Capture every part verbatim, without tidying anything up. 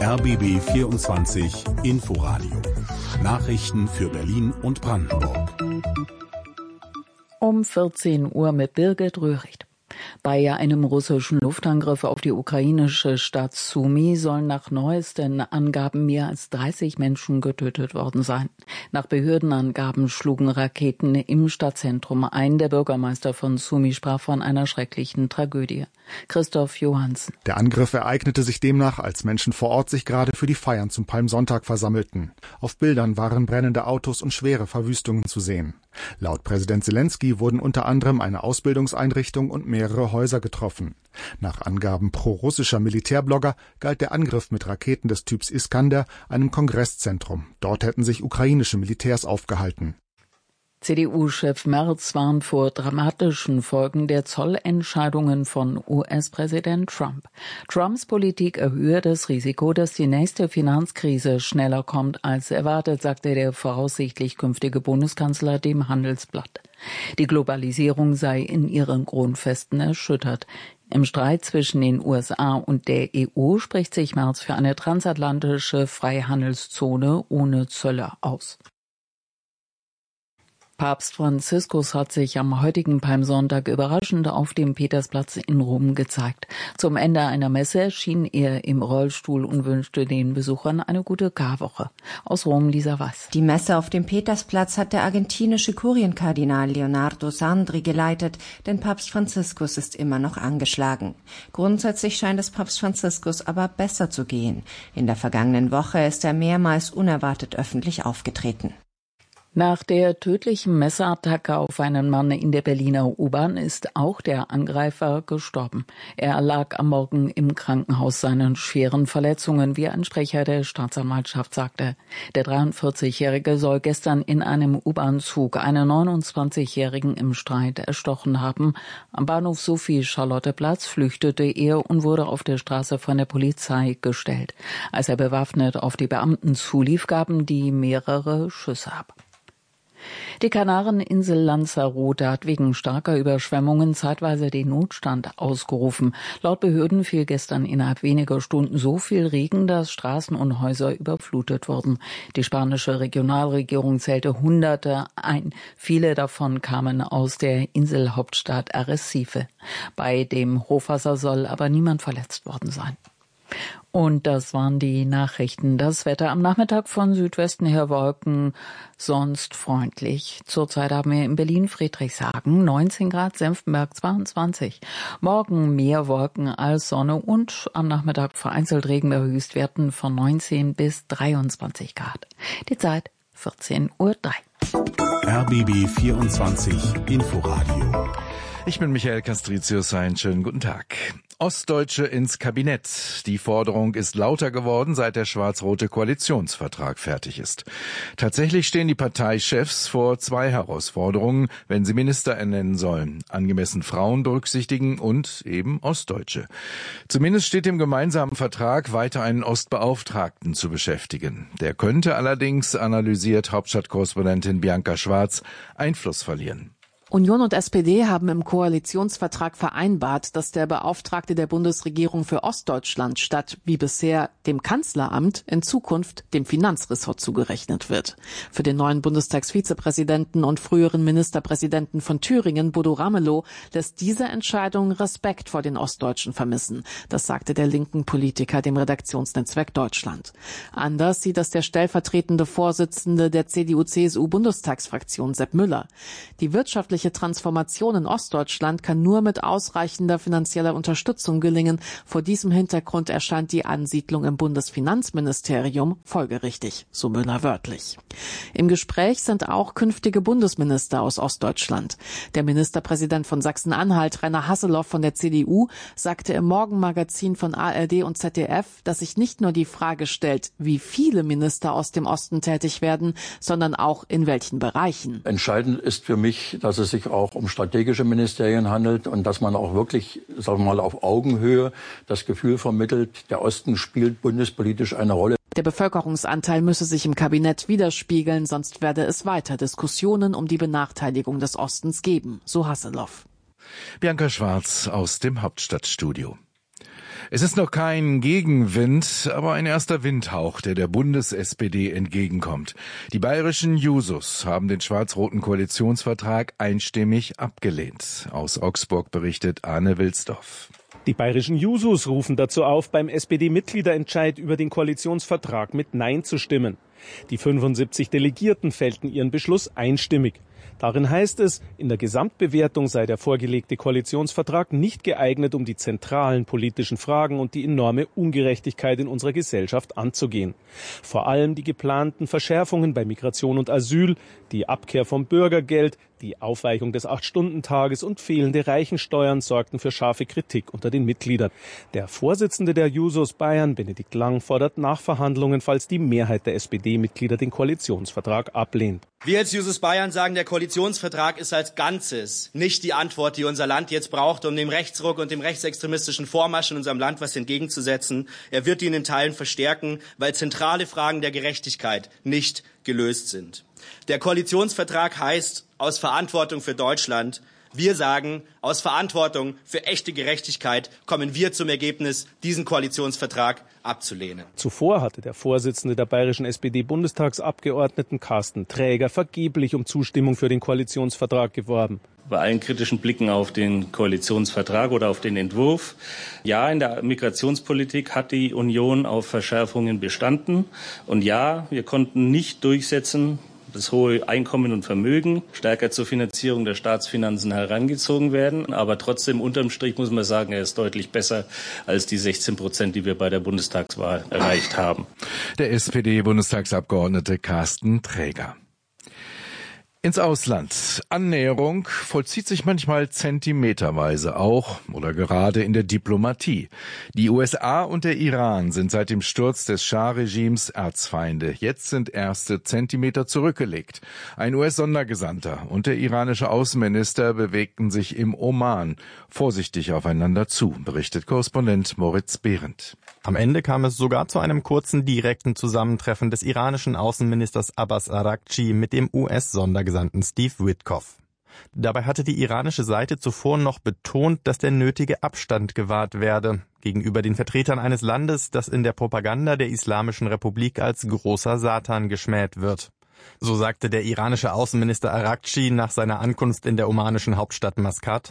R B B vierundzwanzig Inforadio. Nachrichten für Berlin und Brandenburg. Um vierzehn Uhr mit Birgit Röhricht. Bei einem russischen Luftangriff auf die ukrainische Stadt Sumy sollen nach neuesten Angaben mehr als dreißig Menschen getötet worden sein. Nach Behördenangaben schlugen Raketen im Stadtzentrum ein. Der Bürgermeister von Sumy sprach von einer schrecklichen Tragödie. Christoph Johansen. Der Angriff ereignete sich demnach, als Menschen vor Ort sich gerade für die Feiern zum Palmsonntag versammelten. Auf Bildern waren brennende Autos und schwere Verwüstungen zu sehen. Laut Präsident Selenskyj wurden unter anderem eine Ausbildungseinrichtung und mehrere Häuser getroffen. Nach Angaben pro-russischer Militärblogger galt der Angriff mit Raketen des Typs Iskander einem Kongresszentrum. Dort hätten sich ukrainische Militärs aufgehalten. C D U-Chef Merz warnt vor dramatischen Folgen der Zollentscheidungen von U S-Präsident Trump. Trumps Politik erhöhe das Risiko, dass die nächste Finanzkrise schneller kommt als erwartet, sagte der voraussichtlich künftige Bundeskanzler dem Handelsblatt. Die Globalisierung sei in ihren Grundfesten erschüttert. Im Streit zwischen den U S A und der E U spricht sich Merz für eine transatlantische Freihandelszone ohne Zölle aus. Papst Franziskus hat sich am heutigen Palmsonntag überraschend auf dem Petersplatz in Rom gezeigt. Zum Ende einer Messe erschien er im Rollstuhl und wünschte den Besuchern eine gute Karwoche. Aus Rom Lisa Weiß. Die Messe auf dem Petersplatz hat der argentinische Kurienkardinal Leonardo Sandri geleitet, denn Papst Franziskus ist immer noch angeschlagen. Grundsätzlich scheint es Papst Franziskus aber besser zu gehen. In der vergangenen Woche ist er mehrmals unerwartet öffentlich aufgetreten. Nach der tödlichen Messerattacke auf einen Mann in der Berliner U-Bahn ist auch der Angreifer gestorben. Er lag am Morgen im Krankenhaus seinen schweren Verletzungen, wie ein Sprecher der Staatsanwaltschaft sagte. Der dreiundvierzigjährige soll gestern in einem U-Bahn-Zug einen neunundzwanzigjährigen im Streit erstochen haben. Am Bahnhof Sophie-Charlotte-Platz flüchtete er und wurde auf der Straße von der Polizei gestellt. Als er bewaffnet auf die Beamten zulief, gaben die mehrere Schüsse ab. Die Kanareninsel Lanzarote hat wegen starker Überschwemmungen zeitweise den Notstand ausgerufen. Laut Behörden fiel gestern innerhalb weniger Stunden so viel Regen, dass Straßen und Häuser überflutet wurden. Die spanische Regionalregierung zählte Hunderte ein. Viele davon kamen aus der Inselhauptstadt Arrecife. Bei dem Hochwasser soll aber niemand verletzt worden sein. Und das waren die Nachrichten. Das Wetter am Nachmittag von Südwesten her Wolken, sonst freundlich. Zurzeit haben wir in Berlin Friedrichshagen neunzehn Grad, Senftenberg zweiundzwanzig. Morgen mehr Wolken als Sonne und am Nachmittag vereinzelt Regen bei Höchstwerten von neunzehn bis dreiundzwanzig Grad. Die Zeit vierzehn Uhr drei. R B B vierundzwanzig Inforadio. Ich bin Michael Castricius, einen schönen guten Tag. Ostdeutsche ins Kabinett. Die Forderung ist lauter geworden, seit der schwarz-rote Koalitionsvertrag fertig ist. Tatsächlich stehen die Parteichefs vor zwei Herausforderungen, wenn sie Minister ernennen sollen. Angemessen Frauen berücksichtigen und eben Ostdeutsche. Zumindest steht im gemeinsamen Vertrag, weiter einen Ostbeauftragten zu beschäftigen. Der könnte allerdings, analysiert Hauptstadtkorrespondentin Bianca Schwarz, Einfluss verlieren. Union und S P D haben im Koalitionsvertrag vereinbart, dass der Beauftragte der Bundesregierung für Ostdeutschland statt wie bisher dem Kanzleramt in Zukunft dem Finanzressort zugerechnet wird. Für den neuen Bundestagsvizepräsidenten und früheren Ministerpräsidenten von Thüringen, Bodo Ramelow, lässt diese Entscheidung Respekt vor den Ostdeutschen vermissen. Das sagte der linken Politiker dem Redaktionsnetzwerk Deutschland. Anders sieht das der stellvertretende Vorsitzende der C D U C S U-Bundestagsfraktion, Sepp Müller. Die wirtschaftliche Transformation in Ostdeutschland kann nur mit ausreichender finanzieller Unterstützung gelingen. Vor diesem Hintergrund erscheint die Ansiedlung im Bundesfinanzministerium folgerichtig, so Müller wörtlich. Im Gespräch sind auch künftige Bundesminister aus Ostdeutschland. Der Ministerpräsident von Sachsen-Anhalt, Rainer Hasselhoff von der C D U, sagte im Morgenmagazin von A R D und Z D F, dass sich nicht nur die Frage stellt, wie viele Minister aus dem Osten tätig werden, sondern auch in welchen Bereichen. Entscheidend ist für mich, dass es sich auch um strategische Ministerien handelt und dass man auch wirklich, sagen wir mal, auf Augenhöhe das Gefühl vermittelt, der Osten spielt bundespolitisch eine Rolle. Der Bevölkerungsanteil müsse sich im Kabinett widerspiegeln, sonst werde es weiter Diskussionen um die Benachteiligung des Ostens geben, so Hasselhoff. Bianca Schwarz aus dem Hauptstadtstudio. Es ist noch kein Gegenwind, aber ein erster Windhauch, der der Bundes-S P D entgegenkommt. Die bayerischen Jusos haben den schwarz-roten Koalitionsvertrag einstimmig abgelehnt. Aus Augsburg berichtet Arne Wilsdorf. Die bayerischen Jusos rufen dazu auf, beim S P D-Mitgliederentscheid über den Koalitionsvertrag mit Nein zu stimmen. Die fünfundsiebzig Delegierten fällten ihren Beschluss einstimmig. Darin heißt es, in der Gesamtbewertung sei der vorgelegte Koalitionsvertrag nicht geeignet, um die zentralen politischen Fragen und die enorme Ungerechtigkeit in unserer Gesellschaft anzugehen. Vor allem die geplanten Verschärfungen bei Migration und Asyl, die Abkehr vom Bürgergeld, die Aufweichung des Acht-Stunden-Tages und fehlende Reichensteuern sorgten für scharfe Kritik unter den Mitgliedern. Der Vorsitzende der Jusos Bayern, Benedikt Lang, fordert Nachverhandlungen, falls die Mehrheit der S P D-Mitglieder den Koalitionsvertrag ablehnt. Wir als Jusos Bayern sagen, der Koalitionsvertrag ist als Ganzes nicht die Antwort, die unser Land jetzt braucht, um dem Rechtsruck und dem rechtsextremistischen Vormarsch in unserem Land was entgegenzusetzen. Er wird ihn in Teilen verstärken, weil zentrale Fragen der Gerechtigkeit nicht gelöst sind. Der Koalitionsvertrag heißt, aus Verantwortung für Deutschland, wir sagen, aus Verantwortung für echte Gerechtigkeit kommen wir zum Ergebnis, diesen Koalitionsvertrag abzulehnen. Zuvor hatte der Vorsitzende der bayerischen S P D-Bundestagsabgeordneten Carsten Träger vergeblich um Zustimmung für den Koalitionsvertrag geworben. Bei allen kritischen Blicken auf den Koalitionsvertrag oder auf den Entwurf. Ja, in der Migrationspolitik hat die Union auf Verschärfungen bestanden. Und ja, wir konnten nicht durchsetzen, das hohe Einkommen und Vermögen stärker zur Finanzierung der Staatsfinanzen herangezogen werden. Aber trotzdem, unterm Strich muss man sagen, er ist deutlich besser als die sechzehn Prozent, die wir bei der Bundestagswahl erreicht haben. Der S P D-Bundestagsabgeordnete Carsten Träger. Ins Ausland. Annäherung vollzieht sich manchmal zentimeterweise auch oder gerade in der Diplomatie. Die U S A und der Iran sind seit dem Sturz des Schah-Regimes Erzfeinde. Jetzt sind erste Zentimeter zurückgelegt. Ein U S-Sondergesandter und der iranische Außenminister bewegten sich im Oman vorsichtig aufeinander zu, berichtet Korrespondent Moritz Behrendt. Am Ende kam es sogar zu einem kurzen direkten Zusammentreffen des iranischen Außenministers Abbas Araghchi mit dem U S-Sondergesandten Steve Witkoff. Dabei hatte die iranische Seite zuvor noch betont, dass der nötige Abstand gewahrt werde gegenüber den Vertretern eines Landes, das in der Propaganda der Islamischen Republik als großer Satan geschmäht wird. So sagte der iranische Außenminister Araghchi nach seiner Ankunft in der omanischen Hauptstadt Maskat.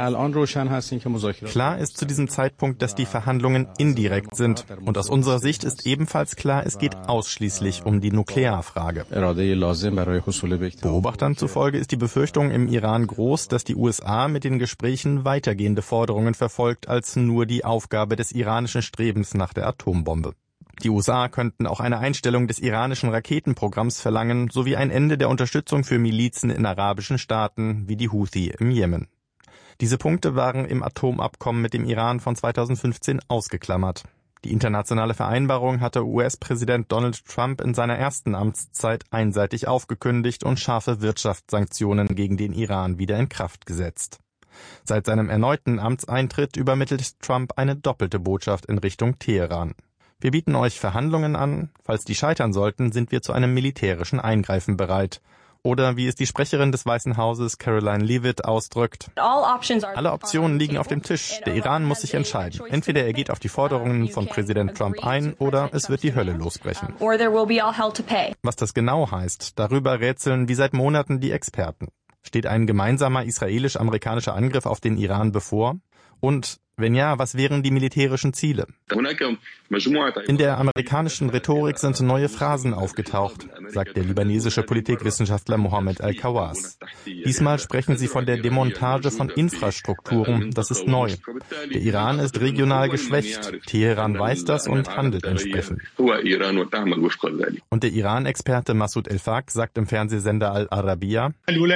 Klar ist zu diesem Zeitpunkt, dass die Verhandlungen indirekt sind. Und aus unserer Sicht ist ebenfalls klar, es geht ausschließlich um die Nuklearfrage. Beobachtern zufolge ist die Befürchtung im Iran groß, dass die U S A mit den Gesprächen weitergehende Forderungen verfolgt als nur die Aufgabe des iranischen Strebens nach der Atombombe. Die U S A könnten auch eine Einstellung des iranischen Raketenprogramms verlangen, sowie ein Ende der Unterstützung für Milizen in arabischen Staaten wie die Houthi im Jemen. Diese Punkte waren im Atomabkommen mit dem Iran von zweitausendfünfzehn ausgeklammert. Die internationale Vereinbarung hatte U S-Präsident Donald Trump in seiner ersten Amtszeit einseitig aufgekündigt und scharfe Wirtschaftssanktionen gegen den Iran wieder in Kraft gesetzt. Seit seinem erneuten Amtseintritt übermittelt Trump eine doppelte Botschaft in Richtung Teheran. Wir bieten euch Verhandlungen an. Falls die scheitern sollten, sind wir zu einem militärischen Eingreifen bereit. Oder wie es die Sprecherin des Weißen Hauses Caroline Leavitt ausdrückt: Alle Optionen liegen auf dem Tisch. Der Iran muss sich entscheiden. Entweder er geht auf die Forderungen von Präsident Trump ein oder es wird die Hölle losbrechen. Was das genau heißt, darüber rätseln wie seit Monaten die Experten. Steht ein gemeinsamer israelisch-amerikanischer Angriff auf den Iran bevor? Und wenn ja, was wären die militärischen Ziele? In der amerikanischen Rhetorik sind neue Phrasen aufgetaucht, sagt der libanesische Politikwissenschaftler Mohammed Al-Kawas. Diesmal sprechen sie von der Demontage von Infrastrukturen. Das ist neu. Der Iran ist regional geschwächt. Teheran weiß das und handelt entsprechend. Und der Iran-Experte Masoud El-Faq sagt im Fernsehsender Al-Arabiya: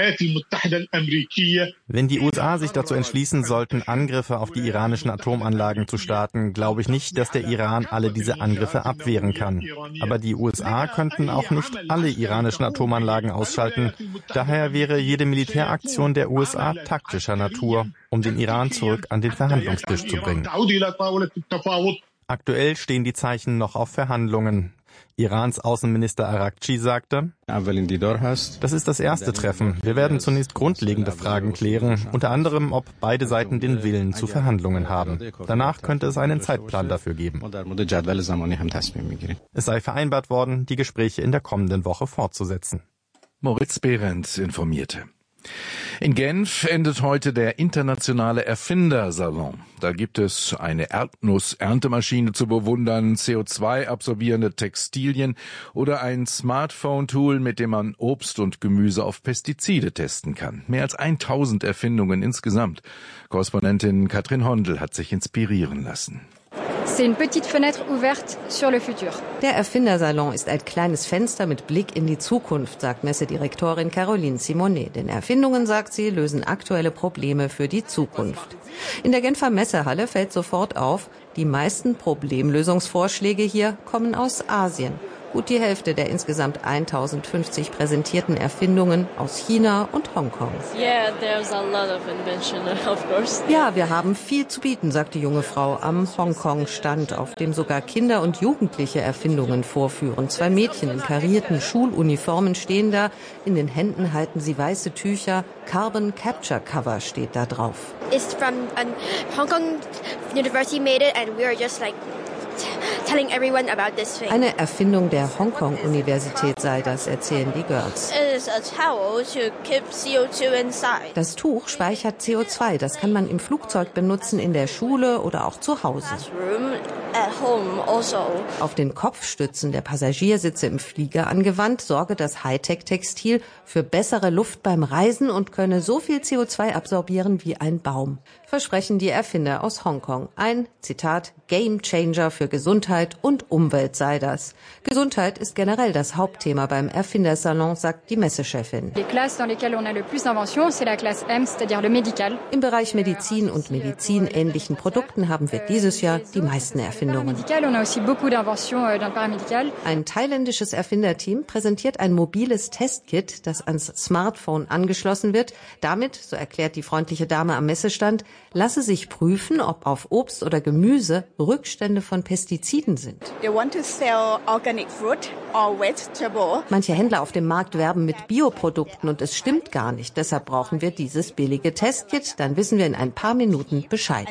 Wenn die U S A sich dazu entschließen sollten, Angriffe auf die iranische Atomanlagen zu starten, glaube ich nicht, dass der Iran alle diese Angriffe abwehren kann. Aber die U S A könnten auch nicht alle iranischen Atomanlagen ausschalten. Daher wäre jede Militäraktion der U S A taktischer Natur, um den Iran zurück an den Verhandlungstisch zu bringen. Aktuell stehen die Zeichen noch auf Verhandlungen. Irans Außenminister Araghchi sagte, das ist das erste Treffen. Wir werden zunächst grundlegende Fragen klären, unter anderem, ob beide Seiten den Willen zu Verhandlungen haben. Danach könnte es einen Zeitplan dafür geben. Es sei vereinbart worden, die Gespräche in der kommenden Woche fortzusetzen. Moritz Behrendt informierte. In Genf endet heute der internationale Erfindersalon. Da gibt es eine Erdnuss-Erntemaschine zu bewundern, C O zwei absorbierende Textilien oder ein Smartphone-Tool, mit dem man Obst und Gemüse auf Pestizide testen kann. Mehr als tausend Erfindungen insgesamt. Korrespondentin Katrin Hondel hat sich inspirieren lassen. Der Erfindersalon ist ein kleines Fenster mit Blick in die Zukunft, sagt Messedirektorin Caroline Simonet. Denn Erfindungen, sagt sie, lösen aktuelle Probleme für die Zukunft. In der Genfer Messehalle fällt sofort auf, die meisten Problemlösungsvorschläge hier kommen aus Asien. Gut die Hälfte der insgesamt tausendfünfzig präsentierten Erfindungen aus China und Hongkong. Yeah, there's a lot of invention, of course. Ja, wir haben viel zu bieten, sagt die junge Frau am Hongkong-Stand, auf dem sogar Kinder und Jugendliche Erfindungen vorführen. Zwei Mädchen in karierten Schuluniformen stehen da. In den Händen halten sie weiße Tücher. Carbon Capture Cover steht da drauf. It's from um, Hong Kong University made it and we are just like telling everyone about this thing. Eine Erfindung der Hongkong-Universität sei das, erzählen die Girls. It is a towel to keep C O two inside. Das Tuch speichert C O zwei. Das kann man im Flugzeug benutzen, in der Schule oder auch zu Hause. At home also. Auf den Kopfstützen der Passagiersitze im Flieger angewandt, sorge das Hightech-Textil für bessere Luft beim Reisen und könne so viel C O zwei absorbieren wie ein Baum. Versprechen die Erfinder aus Hongkong. Ein, Zitat, Gamechanger für Gesundheit und Umwelt sei das. Gesundheit ist generell das Hauptthema beim Erfindersalon, sagt die Messechefin. Im Bereich Medizin und medizinähnlichen Produkten haben wir dieses Jahr die meisten Erfindungen. Ein thailändisches Erfinderteam präsentiert ein mobiles Testkit, das ans Smartphone angeschlossen wird. Damit, so erklärt die freundliche Dame am Messestand, lasse sich prüfen, ob auf Obst oder Gemüse Rückstände von Pestiziden sind. Manche Händler auf dem Markt werben mit Bioprodukten und es stimmt gar nicht. Deshalb brauchen wir dieses billige Testkit. Dann wissen wir in ein paar Minuten Bescheid.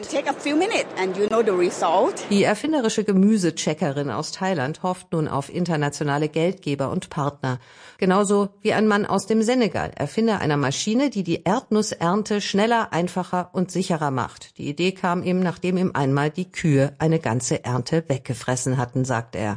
Die erfinderische Gemüsecheckerin aus Thailand hofft nun auf internationale Geldgeber und Partner. Genauso wie ein Mann aus dem Senegal, Erfinder einer Maschine, die die Erdnussernte schneller, einfacher und sicherer macht. Die Idee kam ihm, nachdem ihm einmal die Kühe eine ganze Ernte weggefressen hatten, sagt er.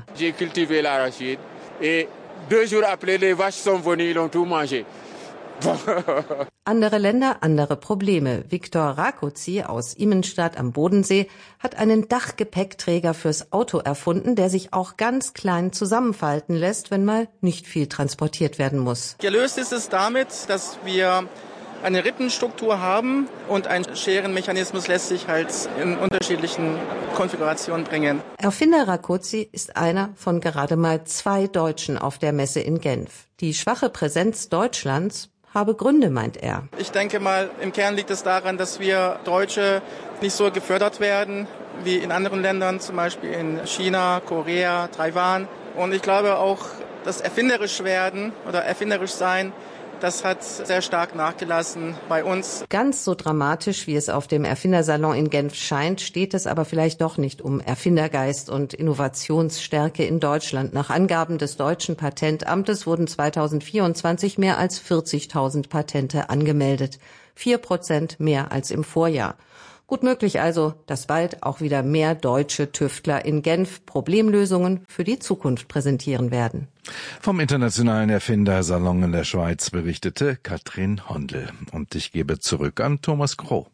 Andere Länder, andere Probleme. Viktor Rákóczi aus Immenstadt am Bodensee hat einen Dachgepäckträger fürs Auto erfunden, der sich auch ganz klein zusammenfalten lässt, wenn mal nicht viel transportiert werden muss. Gelöst ist es damit, dass wir eine Rippenstruktur haben und ein Scherenmechanismus lässt sich halt in unterschiedlichen Konfigurationen bringen. Erfinder Rákóczi ist einer von gerade mal zwei Deutschen auf der Messe in Genf. Die schwache Präsenz Deutschlands habe Gründe, meint er. Ich denke mal, im Kern liegt es daran, dass wir Deutsche nicht so gefördert werden wie in anderen Ländern, zum Beispiel in China, Korea, Taiwan. Und ich glaube auch, das erfinderisch werden oder erfinderisch sein, das hat sehr stark nachgelassen bei uns. Ganz so dramatisch, wie es auf dem Erfindersalon in Genf scheint, steht es aber vielleicht doch nicht um Erfindergeist und Innovationsstärke in Deutschland. Nach Angaben des deutschen Patentamtes wurden zweitausendvierundzwanzig mehr als vierzigtausend Patente angemeldet. Vier Prozent mehr als im Vorjahr. Gut möglich also, dass bald auch wieder mehr deutsche Tüftler in Genf Problemlösungen für die Zukunft präsentieren werden. Vom internationalen Erfindersalon in der Schweiz berichtete Katrin Hondel. Und ich gebe zurück an Thomas Kroh.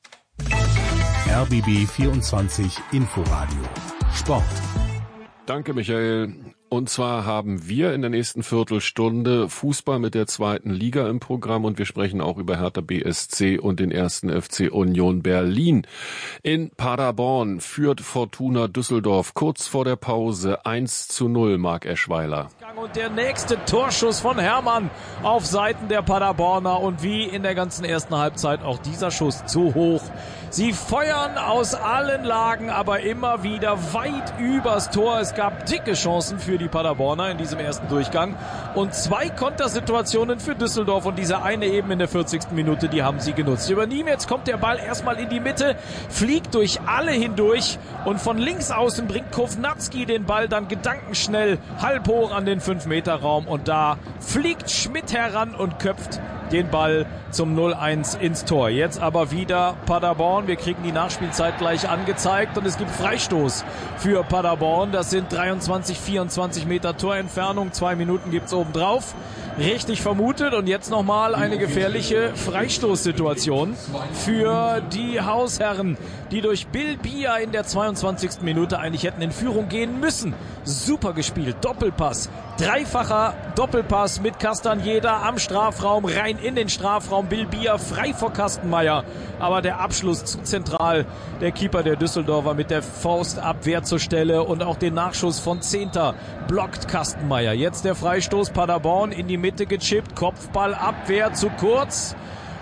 R B B vierundzwanzig Inforadio Sport. Danke, Michael. Und zwar haben wir in der nächsten Viertelstunde Fußball mit der zweiten Liga im Programm und wir sprechen auch über Hertha B S C und den ersten F C Union Berlin. In Paderborn führt Fortuna Düsseldorf kurz vor der Pause eins zu null, Marc Eschweiler. Und der nächste Torschuss von Hermann auf Seiten der Paderborner und wie in der ganzen ersten Halbzeit auch dieser Schuss zu hoch. Sie feuern aus allen Lagen, aber immer wieder weit übers Tor. Es gab dicke Chancen für die die Paderborner in diesem ersten Durchgang. Und zwei Kontersituationen für Düsseldorf und diese eine eben in der vierzigsten Minute, die haben sie genutzt. Über Niem, jetzt kommt der Ball erstmal in die Mitte, fliegt durch alle hindurch und von links außen bringt Kovnatski den Ball dann gedankenschnell halb hoch an den fünf Meter Raum und da fliegt Schmidt heran und köpft den Ball zum null eins ins Tor. Jetzt aber wieder Paderborn. Wir kriegen die Nachspielzeit gleich angezeigt und es gibt Freistoß für Paderborn. Das sind dreiundzwanzig, vierundzwanzig Meter Torentfernung. Zwei Minuten gibt's obendrauf. Richtig vermutet und jetzt nochmal eine gefährliche Freistoßsituation für die Hausherren, die durch Bill Bia in der zweiundzwanzigsten Minute eigentlich hätten in Führung gehen müssen. Super gespielt, Doppelpass, dreifacher Doppelpass mit Castanjeda am Strafraum, rein in den Strafraum, Bill Bia frei vor Kastenmeier, aber der Abschluss zu zentral, der Keeper der Düsseldorfer mit der Faustabwehr zur Stelle und auch den Nachschuss von Zehnter blockt Kastenmeier. Jetzt der Freistoß, Paderborn in die Mitte gechippt, Kopfballabwehr zu kurz.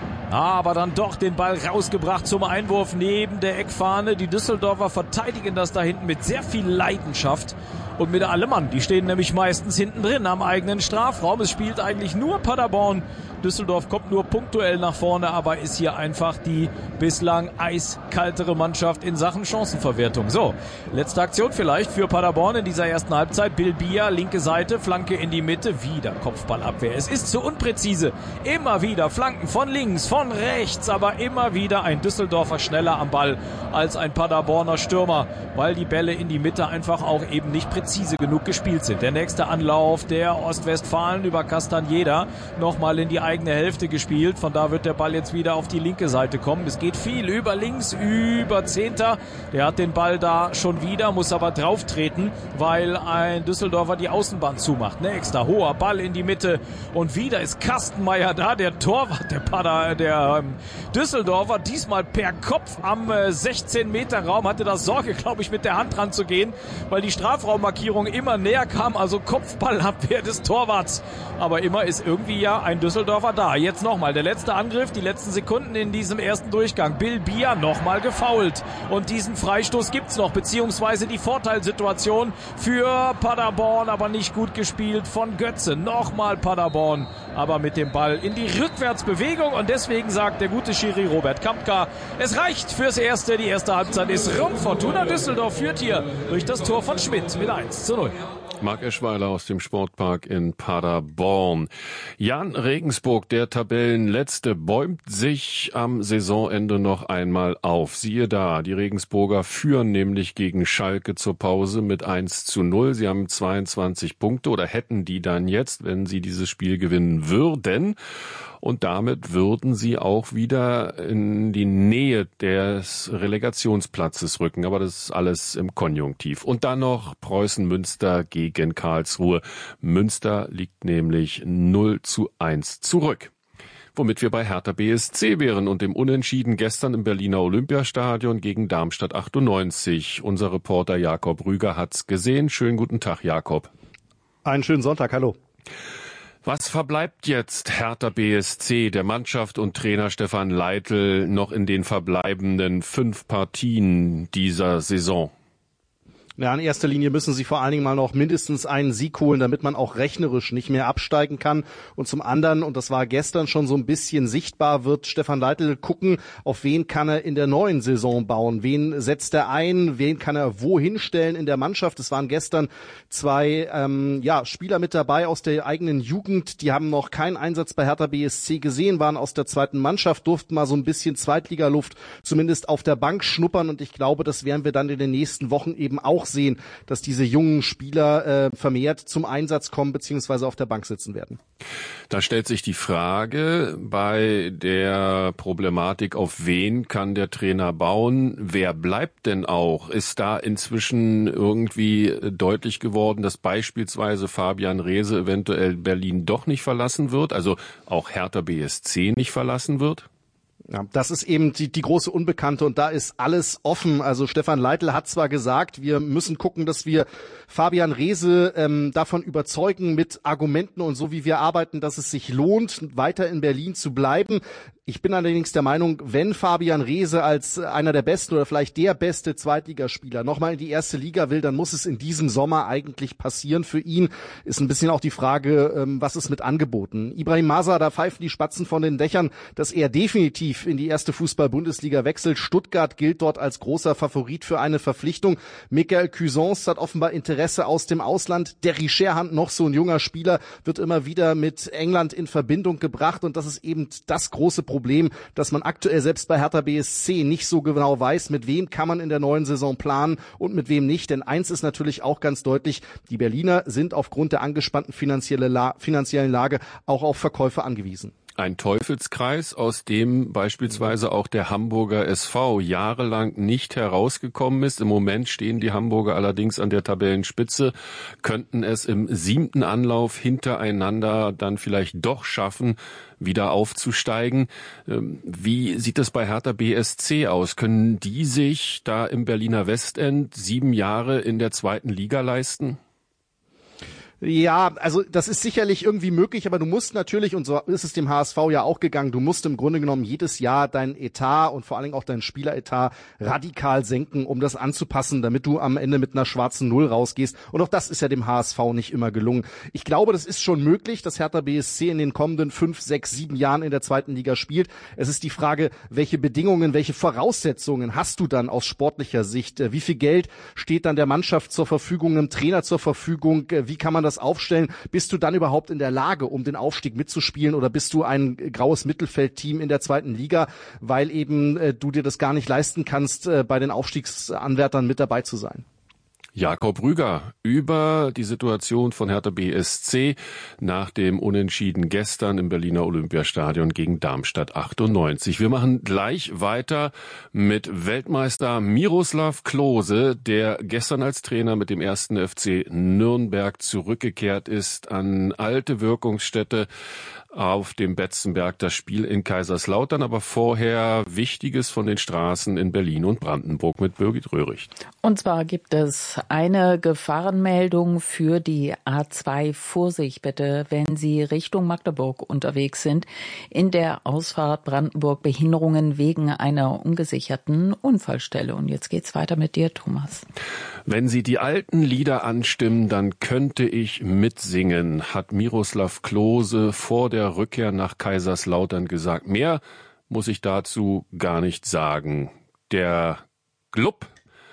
Aber dann doch den Ball rausgebracht zum Einwurf neben der Eckfahne. Die Düsseldorfer verteidigen das da hinten mit sehr viel Leidenschaft und mit allem Mann. Die stehen nämlich meistens hinten drin am eigenen Strafraum. Es spielt eigentlich nur Paderborn. Düsseldorf kommt nur punktuell nach vorne, aber ist hier einfach die bislang eiskaltere Mannschaft in Sachen Chancenverwertung. So, letzte Aktion vielleicht für Paderborn in dieser ersten Halbzeit. Bill Bia, linke Seite, Flanke in die Mitte, wieder Kopfballabwehr. Es ist zu unpräzise. Immer wieder Flanken von links, von rechts, aber immer wieder ein Düsseldorfer schneller am Ball als ein Paderborner Stürmer, weil die Bälle in die Mitte einfach auch eben nicht präzise genug gespielt sind. Der nächste Anlauf der Ostwestfalen über Castanjeda, nochmal in die eigene Hälfte gespielt. Von da wird der Ball jetzt wieder auf die linke Seite kommen. Es geht viel über links, über Zehnter. Der hat den Ball da schon wieder, muss aber drauf treten, weil ein Düsseldorfer die Außenbahn zumacht. Nächster hoher Ball in die Mitte und wieder ist Kastenmeier da, der Torwart, der Pader, der ähm, Düsseldorfer, diesmal per Kopf am äh, sechzehn Meter Raum, hatte da Sorge, glaube ich, mit der Hand dran zu gehen, weil die Strafraummarkierung immer näher kam, also Kopfballabwehr des Torwarts. Aber immer ist irgendwie ja ein Düsseldorfer da. Jetzt nochmal der letzte Angriff, die letzten Sekunden in diesem ersten Durchgang. Bill Bia nochmal gefoult. Und diesen Freistoß gibt's noch, beziehungsweise die Vorteilsituation für Paderborn, aber nicht gut gespielt von Götze. Nochmal Paderborn, aber mit dem Ball in die Rückwärtsbewegung und deswegen sagt der gute Schiri Robert Kampka, es reicht fürs Erste. Die erste Halbzeit ist rum. Fortuna Düsseldorf führt hier durch das Tor von Schmidt mit eins zu null. Marc Eschweiler aus dem Sportpark in Paderborn. Jan Regensburg, der Tabellenletzte, bäumt sich am Saisonende noch einmal auf. Siehe da, die Regensburger führen nämlich gegen Schalke zur Pause mit eins zu null. Sie haben zweiundzwanzig Punkte oder hätten die dann jetzt, wenn sie dieses Spiel gewinnen würden. Und damit würden sie auch wieder in die Nähe des Relegationsplatzes rücken. Aber das ist alles im Konjunktiv. Und dann noch Preußen-Münster gegen Karlsruhe. Münster liegt nämlich null zu eins zurück. Womit wir bei Hertha B S C wären und dem Unentschieden gestern im Berliner Olympiastadion gegen Darmstadt achtundneunzig. Unser Reporter Jakob Rüger hat's gesehen. Schönen guten Tag, Jakob. Einen schönen Sonntag, hallo. Was verbleibt jetzt Hertha B S C, der Mannschaft und Trainer Stefan Leitl noch in den verbleibenden fünf Partien dieser Saison? Ja, in erster Linie müssen sie vor allen Dingen mal noch mindestens einen Sieg holen, damit man auch rechnerisch nicht mehr absteigen kann. Und zum anderen, und das war gestern schon so ein bisschen sichtbar, wird Stefan Leitl gucken, auf wen kann er in der neuen Saison bauen. Wen setzt er ein? Wen kann er wohin stellen in der Mannschaft? Es waren gestern zwei ähm, ja, Spieler mit dabei aus der eigenen Jugend. Die haben noch keinen Einsatz bei Hertha B S C gesehen, waren aus der zweiten Mannschaft, durften mal so ein bisschen Zweitligaluft zumindest auf der Bank schnuppern. Und ich glaube, das werden wir dann in den nächsten Wochen eben auch sehen, dass diese jungen Spieler äh, vermehrt zum Einsatz kommen bzw. auf der Bank sitzen werden. Da stellt sich die Frage bei der Problematik, auf wen kann der Trainer bauen? Wer bleibt denn auch? Ist da inzwischen irgendwie deutlich geworden, dass beispielsweise Fabian Reese eventuell Berlin doch nicht verlassen wird, also auch Hertha B S C nicht verlassen wird? Ja, das ist eben die, die große Unbekannte und da ist alles offen. Also Stefan Leitl hat zwar gesagt, wir müssen gucken, dass wir Fabian Reese ähm, davon überzeugen mit Argumenten und so wie wir arbeiten, dass es sich lohnt, weiter in Berlin zu bleiben. Ich bin allerdings der Meinung, wenn Fabian Reese als einer der besten oder vielleicht der beste Zweitligaspieler nochmal in die erste Liga will, dann muss es in diesem Sommer eigentlich passieren. Für ihn ist ein bisschen auch die Frage, was ist mit Angeboten. Ibrahim Masa, da pfeifen die Spatzen von den Dächern, dass er definitiv in die erste Fußball-Bundesliga wechselt. Stuttgart gilt dort als großer Favorit für eine Verpflichtung. Michael Cuisance hat offenbar Interesse aus dem Ausland. Derry Sherhand, noch so ein junger Spieler, wird immer wieder mit England in Verbindung gebracht. Und das ist eben das große Problem, dass man aktuell selbst bei Hertha B S C nicht so genau weiß, mit wem kann man in der neuen Saison planen und mit wem nicht. Denn eins ist natürlich auch ganz deutlich, die Berliner sind aufgrund der angespannten finanziellen Lage auch auf Verkäufe angewiesen. Ein Teufelskreis, aus dem beispielsweise auch der Hamburger S V jahrelang nicht herausgekommen ist. Im Moment stehen die Hamburger allerdings an der Tabellenspitze, könnten es im siebten Anlauf hintereinander dann vielleicht doch schaffen, wieder aufzusteigen. Wie sieht es bei Hertha B S C aus? Können die sich da im Berliner Westend sieben Jahre in der zweiten Liga leisten? Ja, also das ist sicherlich irgendwie möglich, aber du musst natürlich, und so ist es dem H S V ja auch gegangen, du musst im Grunde genommen jedes Jahr deinen Etat und vor allen Dingen auch deinen Spieleretat radikal senken, um das anzupassen, damit du am Ende mit einer schwarzen Null rausgehst. Und auch das ist ja dem H S V nicht immer gelungen. Ich glaube, das ist schon möglich, dass Hertha B S C in den kommenden fünf, sechs, sieben Jahren in der zweiten Liga spielt. Es ist die Frage, welche Bedingungen, welche Voraussetzungen hast du dann aus sportlicher Sicht? Wie viel Geld steht dann der Mannschaft zur Verfügung, einem Trainer zur Verfügung? Wie kann man das aufstellen? Bist du dann überhaupt in der Lage, um den Aufstieg mitzuspielen, oder bist du ein graues Mittelfeldteam in der zweiten Liga, weil eben äh, du dir das gar nicht leisten kannst, äh, bei den Aufstiegsanwärtern mit dabei zu sein? Jakob Rüger über die Situation von Hertha B S C nach dem Unentschieden gestern im Berliner Olympiastadion gegen Darmstadt achtundneunzig. Wir machen gleich weiter mit Weltmeister Miroslav Klose, der gestern als Trainer mit dem ersten F C Nürnberg zurückgekehrt ist an alte Wirkungsstätte auf dem Betzenberg, das Spiel in Kaiserslautern, aber vorher Wichtiges von den Straßen in Berlin und Brandenburg mit Birgit Röhricht. Und zwar gibt es eine Gefahrenmeldung für die A zwei. Vorsicht bitte, wenn Sie Richtung Magdeburg unterwegs sind. In der Ausfahrt Brandenburg Behinderungen wegen einer ungesicherten Unfallstelle. Und jetzt geht's weiter mit dir, Thomas. Wenn Sie die alten Lieder anstimmen, dann könnte ich mitsingen, hat Miroslav Klose vor der Rückkehr nach Kaiserslautern gesagt. Mehr muss ich dazu gar nicht sagen. Der Club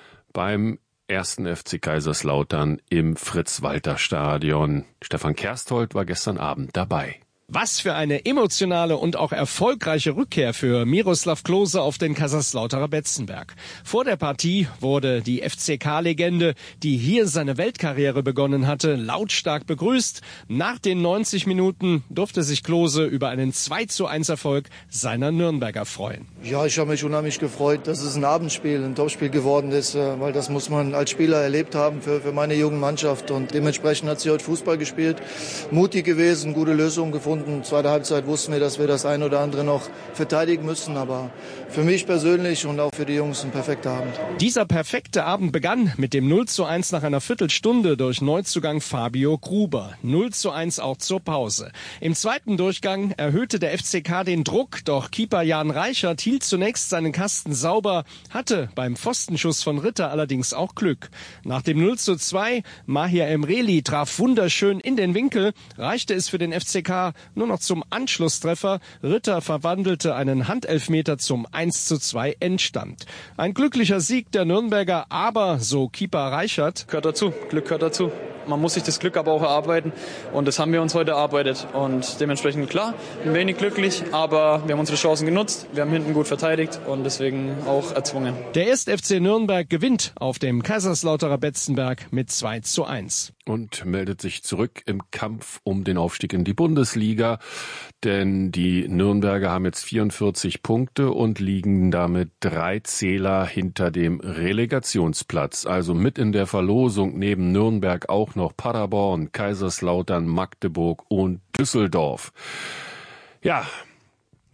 beim ersten F C Kaiserslautern im Fritz-Walter-Stadion. Stefan Kersthold war gestern Abend dabei. Was für eine emotionale und auch erfolgreiche Rückkehr für Miroslav Klose auf den Kaiserslauterer Betzenberg. Vor der Partie wurde die F C K-Legende, die hier seine Weltkarriere begonnen hatte, lautstark begrüßt. Nach den neunzig Minuten durfte sich Klose über einen zwei zu eins Erfolg seiner Nürnberger freuen. Ja, ich habe mich unheimlich gefreut, dass es ein Abendspiel, ein Topspiel geworden ist, weil das muss man als Spieler erlebt haben für, für meine junge Mannschaft. Und dementsprechend hat sie heute Fußball gespielt, mutig gewesen, gute Lösungen gefunden. Zweite Halbzeit wussten wir, dass wir das ein oder andere noch verteidigen müssen. Aber für mich persönlich und auch für die Jungs ein perfekter Abend. Dieser perfekte Abend begann mit dem null zu eins nach einer Viertelstunde durch Neuzugang Fabio Gruber. null zu eins auch zur Pause. Im zweiten Durchgang erhöhte der F C K den Druck, doch Keeper Jan Reichert hielt zunächst seinen Kasten sauber, hatte beim Pfostenschuss von Ritter allerdings auch Glück. Nach dem null zu zwei, Mahir Emreli traf wunderschön in den Winkel, reichte es für den F C K nur noch zum Anschlusstreffer. Ritter verwandelte einen Handelfmeter zum eins zu zwei Endstand. Ein glücklicher Sieg der Nürnberger, aber, so Keeper Reichert, gehört dazu, Glück gehört dazu. Man muss sich das Glück aber auch erarbeiten und das haben wir uns heute erarbeitet und dementsprechend klar, ein wenig glücklich, aber wir haben unsere Chancen genutzt, wir haben hinten gut verteidigt und deswegen auch erzwungen. Der erste F C Nürnberg gewinnt auf dem Kaiserslauterer Betzenberg mit zwei zu eins. Und meldet sich zurück im Kampf um den Aufstieg in die Bundesliga, denn die Nürnberger haben jetzt vierundvierzig Punkte und liegen damit drei Zähler hinter dem Relegationsplatz, also mit in der Verlosung neben Nürnberg auch noch Paderborn, Kaiserslautern, Magdeburg und Düsseldorf. Ja,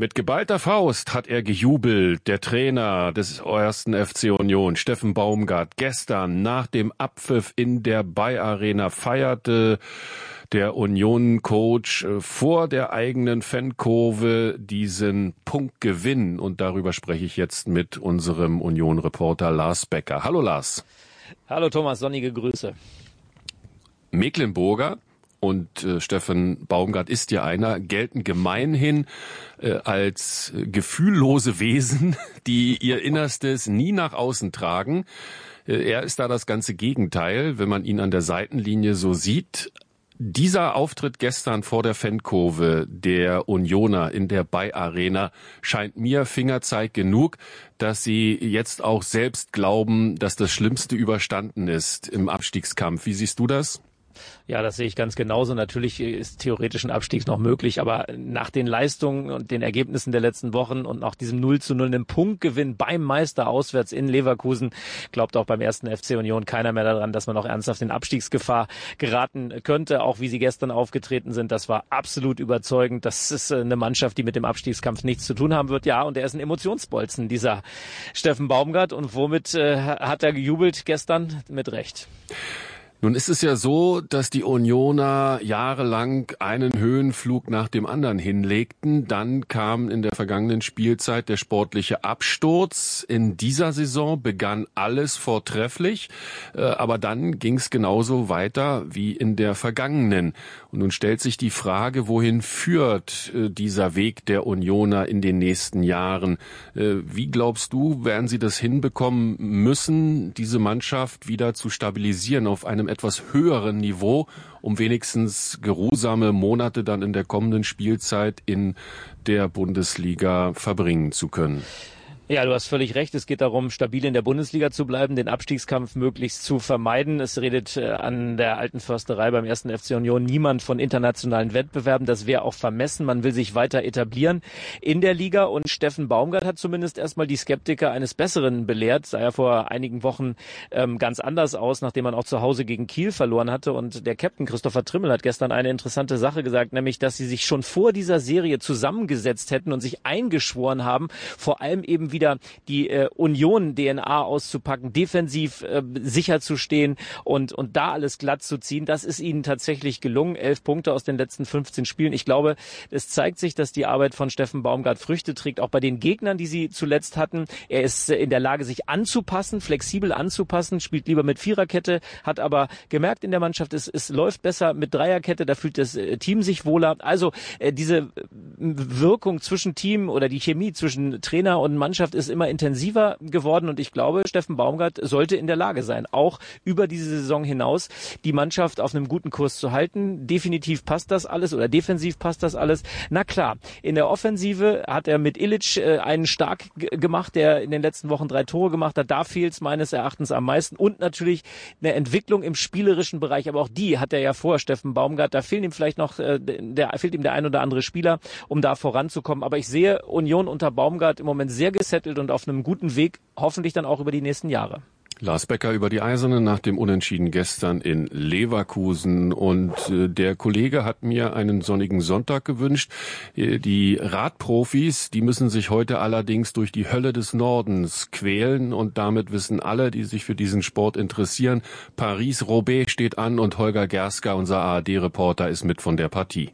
Mit geballter Faust hat er gejubelt, der Trainer des ersten F C Union, Steffen Baumgart. Gestern nach dem Abpfiff in der Bay-Arena feierte der Union-Coach vor der eigenen Fankurve diesen Punktgewinn. Und darüber spreche ich jetzt mit unserem Union-Reporter Lars Becker. Hallo Lars. Hallo Thomas, sonnige Grüße. Mecklenburger und äh, Steffen Baumgart ist ja einer, gelten gemeinhin äh, als gefühllose Wesen, die ihr Innerstes nie nach außen tragen. Äh, er ist da das ganze Gegenteil, wenn man ihn an der Seitenlinie so sieht. Dieser Auftritt gestern vor der Fankurve der Unioner in der Bay-Arena scheint mir Fingerzeig genug, dass sie jetzt auch selbst glauben, dass das Schlimmste überstanden ist im Abstiegskampf. Wie siehst du das? Ja, das sehe ich ganz genauso. Natürlich ist theoretisch ein Abstieg noch möglich, aber nach den Leistungen und den Ergebnissen der letzten Wochen und nach diesem null zu null, einem Punktgewinn beim Meister auswärts in Leverkusen, glaubt auch beim ersten F C Union keiner mehr daran, dass man auch ernsthaft in Abstiegsgefahr geraten könnte. Auch wie sie gestern aufgetreten sind, das war absolut überzeugend. Das ist eine Mannschaft, die mit dem Abstiegskampf nichts zu tun haben wird. Ja, und er ist ein Emotionsbolzen, dieser Steffen Baumgart. Und womit äh, hat er gejubelt gestern? Mit Recht. Nun ist es ja so, dass die Unioner jahrelang einen Höhenflug nach dem anderen hinlegten. Dann kam in der vergangenen Spielzeit der sportliche Absturz. In dieser Saison begann alles vortrefflich, aber dann ging es genauso weiter wie in der vergangenen. Und nun stellt sich die Frage, wohin führt dieser Weg der Unioner in den nächsten Jahren? Wie glaubst du, werden sie das hinbekommen müssen, diese Mannschaft wieder zu stabilisieren auf einem etwas höheren Niveau, um wenigstens geruhsame Monate dann in der kommenden Spielzeit in der Bundesliga verbringen zu können? Ja, du hast völlig recht. Es geht darum, stabil in der Bundesliga zu bleiben, den Abstiegskampf möglichst zu vermeiden. Es redet äh, an der alten Försterei beim ersten F C Union niemand von internationalen Wettbewerben. Das wäre auch vermessen. Man will sich weiter etablieren in der Liga. Und Steffen Baumgart hat zumindest erstmal die Skeptiker eines Besseren belehrt. Sah ja vor einigen Wochen ähm, ganz anders aus, nachdem man auch zu Hause gegen Kiel verloren hatte. Und der Captain Christopher Trimmel hat gestern eine interessante Sache gesagt, nämlich, dass sie sich schon vor dieser Serie zusammengesetzt hätten und sich eingeschworen haben, vor allem eben wieder die äh, Union-D N A auszupacken, defensiv äh, sicher zu stehen und und da alles glatt zu ziehen. Das ist ihnen tatsächlich gelungen. Elf Punkte aus den letzten fünfzehn Spielen. Ich glaube, es zeigt sich, dass die Arbeit von Steffen Baumgart Früchte trägt, auch bei den Gegnern, die sie zuletzt hatten. Er ist äh, in der Lage, sich anzupassen, flexibel anzupassen, spielt lieber mit Viererkette, hat aber gemerkt in der Mannschaft, es, es läuft besser mit Dreierkette, da fühlt das äh, Team sich wohler. Also äh, diese Wirkung zwischen Team oder die Chemie zwischen Trainer und Mannschaft ist immer intensiver geworden und ich glaube, Steffen Baumgart sollte in der Lage sein, auch über diese Saison hinaus die Mannschaft auf einem guten Kurs zu halten. Definitiv passt das alles oder defensiv passt das alles. Na klar, in der Offensive hat er mit Ilic äh, einen stark g- gemacht, der in den letzten Wochen drei Tore gemacht hat. Da fehlt es meines Erachtens am meisten und natürlich eine Entwicklung im spielerischen Bereich, aber auch die hat er ja vor, Steffen Baumgart. Da fehlen ihm vielleicht noch, äh, der fehlt ihm der ein oder andere Spieler, um da voranzukommen. Aber ich sehe Union unter Baumgart im Moment sehr gesettelt und auf einem guten Weg, hoffentlich dann auch über die nächsten Jahre. Lars Becker über die Eisernen nach dem Unentschieden gestern in Leverkusen. Und äh, der Kollege hat mir einen sonnigen Sonntag gewünscht. Äh, die Radprofis, die müssen sich heute allerdings durch die Hölle des Nordens quälen. Und damit wissen alle, die sich für diesen Sport interessieren, Paris-Roubaix steht an und Holger Gerska, unser A R D-Reporter, ist mit von der Partie.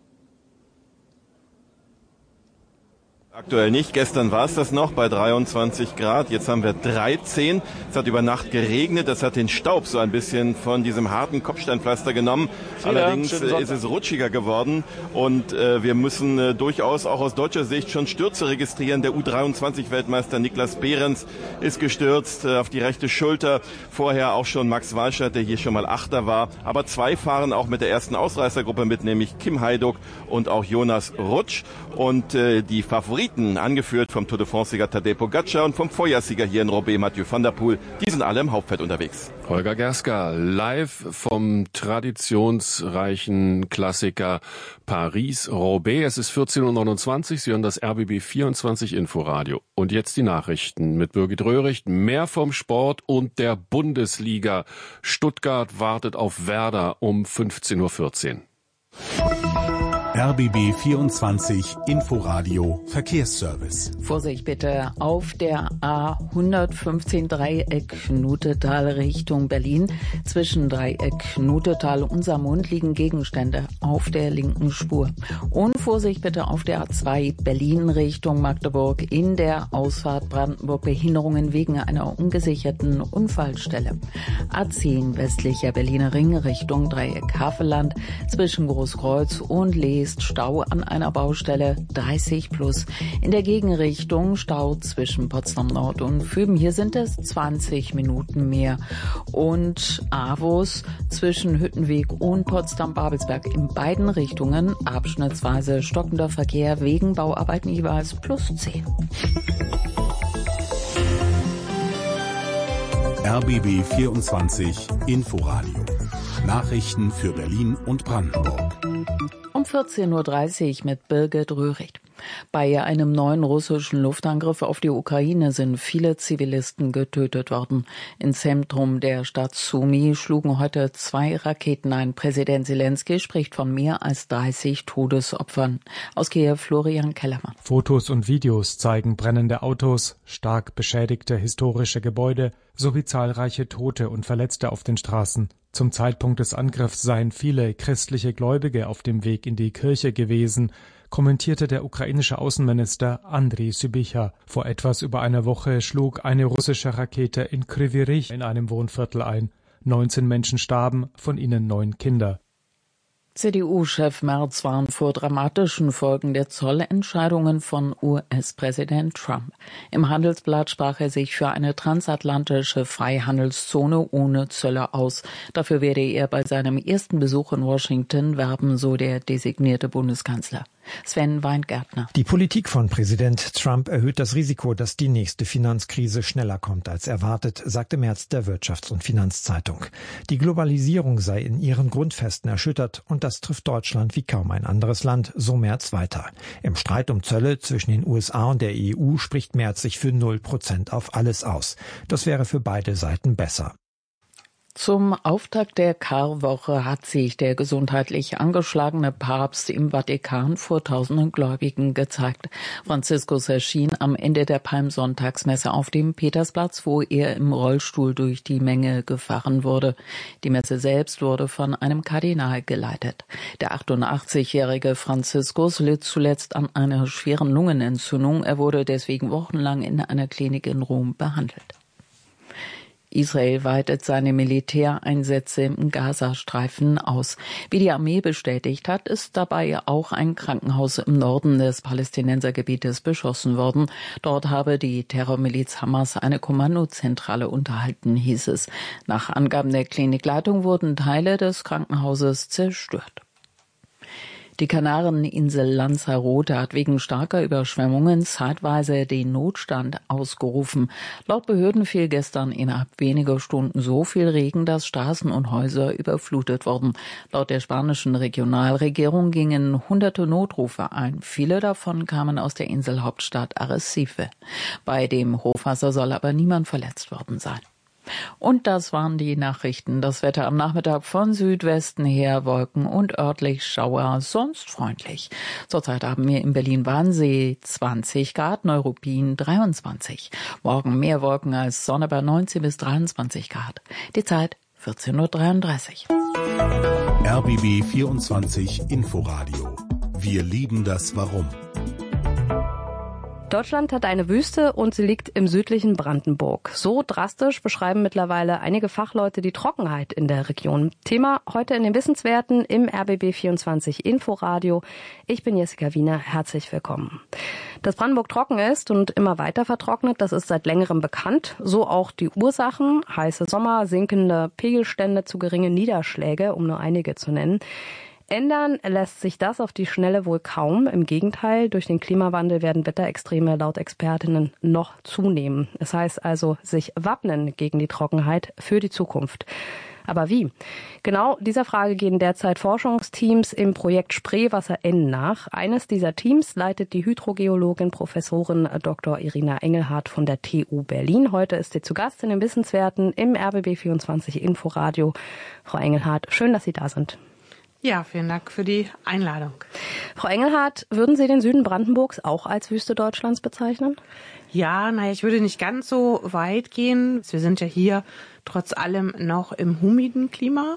Aktuell nicht. Gestern war es das noch bei dreiundzwanzig Grad. Jetzt haben wir dreizehn. Es hat über Nacht geregnet. Das hat den Staub so ein bisschen von diesem harten Kopfsteinpflaster genommen. Ja, allerdings äh, ist es rutschiger geworden. Und äh, wir müssen äh, durchaus auch aus deutscher Sicht schon Stürze registrieren. Der U dreiundzwanzig-Weltmeister Niklas Behrens ist gestürzt äh, auf die rechte Schulter. Vorher auch schon Max Walscheid, der hier schon mal Achter war. Aber zwei fahren auch mit der ersten Ausreißergruppe mit, nämlich Kim Heiduk und auch Jonas Rutsch. Und äh, die Favoriten, angeführt vom Tour de France-Sieger Tadej Pogacar und vom Vorjahrssieger hier in Roubaix, Mathieu van der Poel, die sind alle im Hauptfeld unterwegs. Holger Gerska, live vom traditionsreichen Klassiker Paris-Roubaix. Es ist vierzehn Uhr neunundzwanzig, Sie hören das R B B vierundzwanzig Inforadio. Und jetzt die Nachrichten mit Birgit Röhricht. Mehr vom Sport und der Bundesliga. Stuttgart wartet auf Werder um fünfzehn Uhr vierzehn. R B B vierundzwanzig Inforadio Verkehrsservice. Vorsicht bitte auf der A hundertfünfzehn Dreieck Knutetal Richtung Berlin. Zwischen Dreieck Knutetal und Saarmund liegen Gegenstände auf der linken Spur. Und Vorsicht bitte auf der A zwei Berlin Richtung Magdeburg. In der Ausfahrt Brandenburg Behinderungen wegen einer ungesicherten Unfallstelle. A zehn westlicher Berliner Ring Richtung Dreieck Havelland. Zwischen Großkreuz und Lees Stau an einer Baustelle dreißig plus. In der Gegenrichtung Stau zwischen Potsdam Nord und Füben. Hier sind es zwanzig Minuten mehr. Und Avus zwischen Hüttenweg und Potsdam-Babelsberg in beiden Richtungen abschnittsweise stockender Verkehr wegen Bauarbeiten jeweils plus zehn. R B B vierundzwanzig Inforadio. Nachrichten für Berlin und Brandenburg. Um vierzehn Uhr dreißig mit Birgit Röhrig. Bei einem neuen russischen Luftangriff auf die Ukraine sind viele Zivilisten getötet worden. Im Zentrum der Stadt Sumy schlugen heute zwei Raketen ein. Präsident Zelensky spricht von mehr als dreißig Todesopfern. Aus Kiew Florian Kellermann. Fotos und Videos zeigen brennende Autos, stark beschädigte historische Gebäude sowie zahlreiche Tote und Verletzte auf den Straßen. Zum Zeitpunkt des Angriffs seien viele christliche Gläubige auf dem Weg in die Kirche gewesen, kommentierte der ukrainische Außenminister Andriy Sybicha. Vor etwas über einer Woche schlug eine russische Rakete in Kryvyi Rih in einem Wohnviertel ein. neunzehn Menschen starben, von ihnen neun Kinder. C D U-Chef Merz warnt vor dramatischen Folgen der Zollentscheidungen von U S-Präsident Trump. Im Handelsblatt sprach er sich für eine transatlantische Freihandelszone ohne Zölle aus. Dafür werde er bei seinem ersten Besuch in Washington werben, so der designierte Bundeskanzler. Sven Weingärtner. Die Politik von Präsident Trump erhöht das Risiko, dass die nächste Finanzkrise schneller kommt als erwartet, sagte Merz der Wirtschafts- und Finanzzeitung. Die Globalisierung sei in ihren Grundfesten erschüttert und das trifft Deutschland wie kaum ein anderes Land, so Merz weiter. Im Streit um Zölle zwischen den U S A und der E U spricht Merz sich für null Prozent auf alles aus. Das wäre für beide Seiten besser. Zum Auftakt der Karwoche hat sich der gesundheitlich angeschlagene Papst im Vatikan vor tausenden Gläubigen gezeigt. Franziskus erschien am Ende der Palmsonntagsmesse auf dem Petersplatz, wo er im Rollstuhl durch die Menge gefahren wurde. Die Messe selbst wurde von einem Kardinal geleitet. Der achtundachtzigjährige Franziskus litt zuletzt an einer schweren Lungenentzündung. Er wurde deswegen wochenlang in einer Klinik in Rom behandelt. Israel weitet seine Militäreinsätze im Gazastreifen aus. Wie die Armee bestätigt hat, ist dabei auch ein Krankenhaus im Norden des Palästinensergebietes beschossen worden. Dort habe die Terrormiliz Hamas eine Kommandozentrale unterhalten, hieß es. Nach Angaben der Klinikleitung wurden Teile des Krankenhauses zerstört. Die Kanareninsel Lanzarote hat wegen starker Überschwemmungen zeitweise den Notstand ausgerufen. Laut Behörden fiel gestern innerhalb weniger Stunden so viel Regen, dass Straßen und Häuser überflutet wurden. Laut der spanischen Regionalregierung gingen hunderte Notrufe ein. Viele davon kamen aus der Inselhauptstadt Arrecife. Bei dem Hochwasser soll aber niemand verletzt worden sein. Und das waren die Nachrichten. Das Wetter am Nachmittag von Südwesten her, Wolken und örtlich Schauer, sonst freundlich. Zurzeit haben wir in Berlin-Wannsee zwanzig Grad, Neuruppin dreiundzwanzig. Morgen mehr Wolken als Sonne bei neunzehn bis dreiundzwanzig Grad. Die Zeit vierzehn Uhr dreiunddreißig. R B B vierundzwanzig Inforadio. Wir lieben das Warum. Deutschland hat eine Wüste und sie liegt im südlichen Brandenburg. So drastisch beschreiben mittlerweile einige Fachleute die Trockenheit in der Region. Thema heute in den Wissenswerten im R B B vierundzwanzig Inforadio. Ich bin Jessica Wiener, herzlich willkommen. Dass Brandenburg trocken ist und immer weiter vertrocknet, das ist seit längerem bekannt. So auch die Ursachen: heiße Sommer, sinkende Pegelstände, zu geringe Niederschläge, um nur einige zu nennen. Ändern lässt sich das auf die Schnelle wohl kaum. Im Gegenteil, durch den Klimawandel werden Wetterextreme laut Expertinnen noch zunehmen. Es heißt also, sich wappnen gegen die Trockenheit für die Zukunft. Aber wie? Genau dieser Frage gehen derzeit Forschungsteams im Projekt Spreewasser N nach. Eines dieser Teams leitet die Hydrogeologin Professorin Doktor Irina Engelhardt von der T U Berlin. Heute ist sie zu Gast in den Wissenswerten im R B B vierundzwanzig Inforadio. Frau Engelhardt, schön, dass Sie da sind. Ja, vielen Dank für die Einladung. Frau Engelhardt, würden Sie den Süden Brandenburgs auch als Wüste Deutschlands bezeichnen? Ja, naja, ich würde nicht ganz so weit gehen. Wir sind ja hier trotz allem noch im humiden Klima.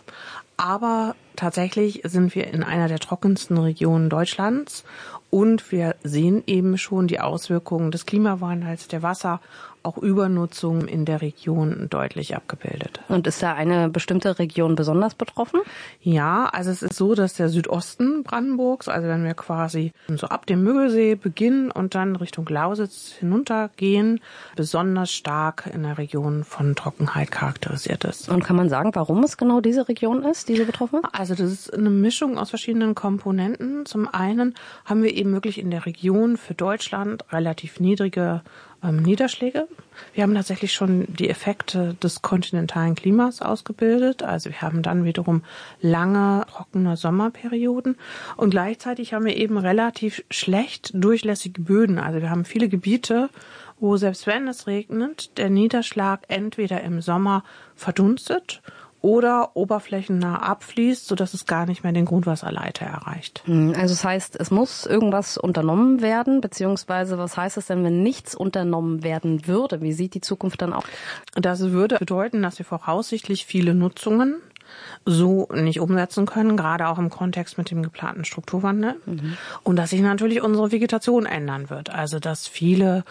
Aber tatsächlich sind wir in einer der trockensten Regionen Deutschlands. Und wir sehen eben schon die Auswirkungen des Klimawandels, der Wasser, auch Übernutzung in der Region deutlich abgebildet. Und ist da eine bestimmte Region besonders betroffen? Ja, also es ist so, dass der Südosten Brandenburgs, also wenn wir quasi so ab dem Müggelsee beginnen und dann Richtung Lausitz hinuntergehen, besonders stark in der Region von Trockenheit charakterisiert ist. Und kann man sagen, warum es genau diese Region ist, die so betroffen ist? Also das ist eine Mischung aus verschiedenen Komponenten. Zum einen haben wir eben wirklich in der Region für Deutschland relativ niedrige ähm, Niederschläge. Wir haben tatsächlich schon die Effekte des kontinentalen Klimas ausgebildet. Also wir haben dann wiederum lange, trockene Sommerperioden. Und gleichzeitig haben wir eben relativ schlecht durchlässige Böden. Also wir haben viele Gebiete, wo selbst wenn es regnet, der Niederschlag entweder im Sommer verdunstet oder oberflächennah abfließt, sodass es gar nicht mehr den Grundwasserleiter erreicht. Also das heißt, es muss irgendwas unternommen werden, beziehungsweise was heißt es denn, wenn nichts unternommen werden würde? Wie sieht die Zukunft dann aus? Das würde bedeuten, dass wir voraussichtlich viele Nutzungen so nicht umsetzen können, gerade auch im Kontext mit dem geplanten Strukturwandel. Mhm. Und dass sich natürlich unsere Vegetation ändern wird. Also dass viele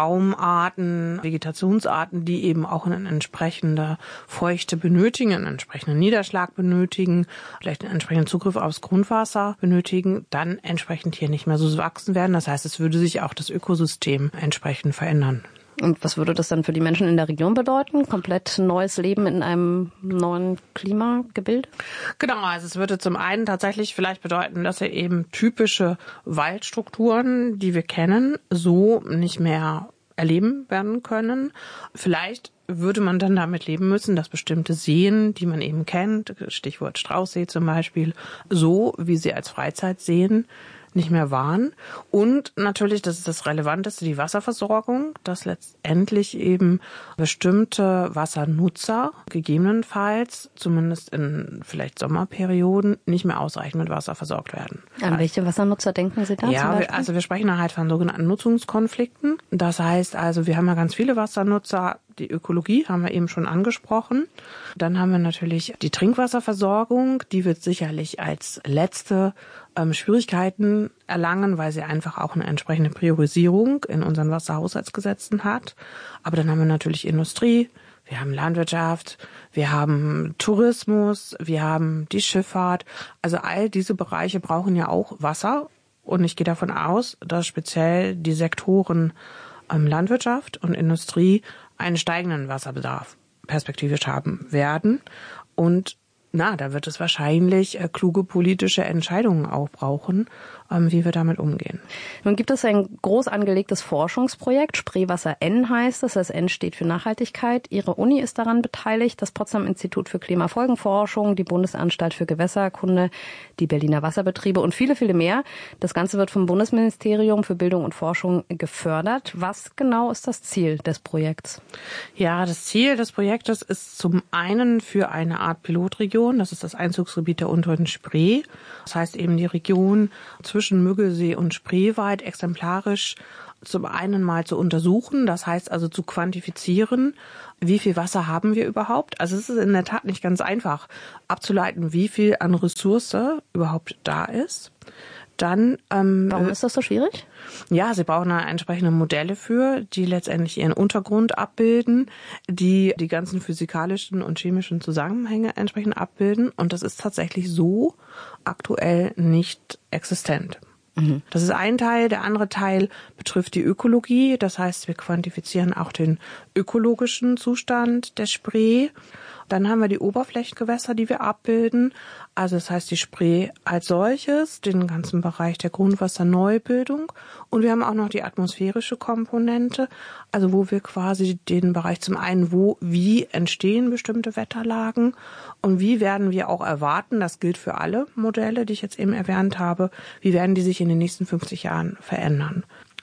Baumarten, Vegetationsarten, die eben auch eine entsprechende Feuchte benötigen, einen entsprechenden Niederschlag benötigen, vielleicht einen entsprechenden Zugriff aufs Grundwasser benötigen, dann entsprechend hier nicht mehr so wachsen werden. Das heißt, es würde sich auch das Ökosystem entsprechend verändern. Und was würde das dann für die Menschen in der Region bedeuten? Komplett neues Leben in einem neuen Klimagebilde? Genau, also es würde zum einen tatsächlich vielleicht bedeuten, dass wir eben typische Waldstrukturen, die wir kennen, so nicht mehr erleben werden können. Vielleicht würde man dann damit leben müssen, dass bestimmte Seen, die man eben kennt, Stichwort Straußsee zum Beispiel, so wie sie als Freizeitseen nicht mehr waren. Und natürlich, das ist das Relevanteste, die Wasserversorgung, dass letztendlich eben bestimmte Wassernutzer gegebenenfalls, zumindest in vielleicht Sommerperioden, nicht mehr ausreichend mit Wasser versorgt werden. An welche Wassernutzer denken Sie da? Ja, wir, also wir sprechen halt von sogenannten Nutzungskonflikten. Das heißt also, wir haben ja ganz viele Wassernutzer. Die Ökologie haben wir eben schon angesprochen. Dann haben wir natürlich die Trinkwasserversorgung. Die wird sicherlich als letzte ähm, Schwierigkeiten erlangen, weil sie einfach auch eine entsprechende Priorisierung in unseren Wasserhaushaltsgesetzen hat. Aber dann haben wir natürlich Industrie, wir haben Landwirtschaft, wir haben Tourismus, wir haben die Schifffahrt. Also all diese Bereiche brauchen ja auch Wasser. Und ich gehe davon aus, dass speziell die Sektoren ähm, Landwirtschaft und Industrie einen steigenden Wasserbedarf perspektivisch haben werden. Und na, da wird es wahrscheinlich äh, kluge politische Entscheidungen auch brauchen, ähm, wie wir damit umgehen. Nun gibt es ein groß angelegtes Forschungsprojekt, Spreewasser N heißt es, das N steht für Nachhaltigkeit. Ihre Uni ist daran beteiligt, das Potsdam Institut für Klimafolgenforschung, die Bundesanstalt für Gewässerkunde, die Berliner Wasserbetriebe und viele, viele mehr. Das Ganze wird vom Bundesministerium für Bildung und Forschung gefördert. Was genau ist das Ziel des Projekts? Ja, das Ziel des Projektes ist zum einen für eine Art Pilotregion, das ist das Einzugsgebiet der unteren Spree. Das heißt eben die Region zwischen Müggelsee und Spreewald exemplarisch zum einen mal zu untersuchen, das heißt also zu quantifizieren, wie viel Wasser haben wir überhaupt. Also es ist in der Tat nicht ganz einfach abzuleiten, wie viel an Ressource überhaupt da ist. Dann, ähm, Warum ist das so schwierig? Ja, sie brauchen da entsprechende Modelle für, die letztendlich ihren Untergrund abbilden, die die ganzen physikalischen und chemischen Zusammenhänge entsprechend abbilden. Und das ist tatsächlich so aktuell nicht existent. Mhm. Das ist ein Teil. Der andere Teil betrifft die Ökologie. Das heißt, wir quantifizieren auch den ökologischen Zustand der Spree. Dann haben wir die Oberflächengewässer, die wir abbilden. Also das heißt die Spree als solches, den ganzen Bereich der Grundwasserneubildung. Und wir haben auch noch die atmosphärische Komponente, also wo wir quasi den Bereich zum einen, wo, wie entstehen bestimmte Wetterlagen und wie werden wir auch erwarten, das gilt für alle Modelle, die ich jetzt eben erwähnt habe, wie werden die sich in den nächsten fünfzig Jahren verändern.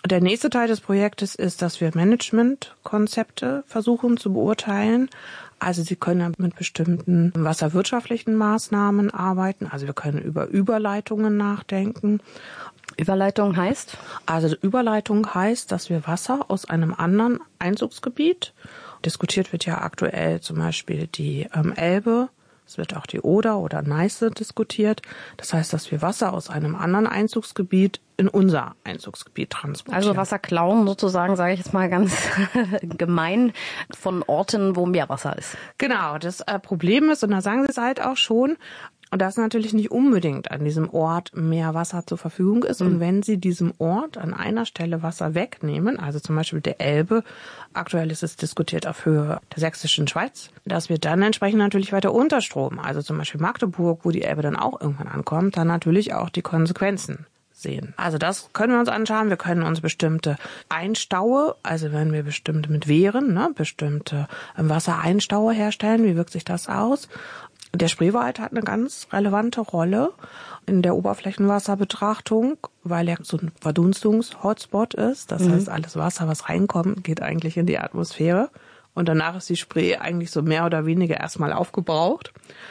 Der nächste Teil des Projektes ist, dass wir Managementkonzepte versuchen zu beurteilen. Also Sie können mit bestimmten wasserwirtschaftlichen Maßnahmen arbeiten. Also wir können über Überleitungen nachdenken. Überleitung heißt? Also Überleitung heißt, dass wir Wasser aus einem anderen Einzugsgebiet, diskutiert wird ja aktuell zum Beispiel die ähm, Elbe, es wird auch die Oder oder Neiße diskutiert. Das heißt, dass wir Wasser aus einem anderen Einzugsgebiet in unser Einzugsgebiet transportieren. Also Wasser klauen sozusagen, sage ich jetzt mal ganz gemein, von Orten, wo Meerwasser ist. Genau, das äh, Problem ist, und da sagen Sie es halt auch schon, und dass natürlich nicht unbedingt an diesem Ort mehr Wasser zur Verfügung ist. Mhm. Und wenn Sie diesem Ort an einer Stelle Wasser wegnehmen, also zum Beispiel der Elbe, aktuell ist es diskutiert auf Höhe der sächsischen Schweiz, dass wir dann entsprechend natürlich weiter unterstromen. Also zum Beispiel Magdeburg, wo die Elbe dann auch irgendwann ankommt, dann natürlich auch die Konsequenzen sehen. Also das können wir uns anschauen. Wir können uns bestimmte Einstaue, also wenn wir bestimmte mit Wehren, ne, bestimmte Wassereinstaue herstellen, wie wirkt sich das aus? Der Spreewald hat eine ganz relevante Rolle in der Oberflächenwasserbetrachtung, weil er so ein Verdunstungs-Hotspot ist. Das mhm. heißt, alles Wasser, was reinkommt, geht eigentlich in die Atmosphäre. Und danach ist die Spree eigentlich so mehr oder weniger erstmal aufgebraucht.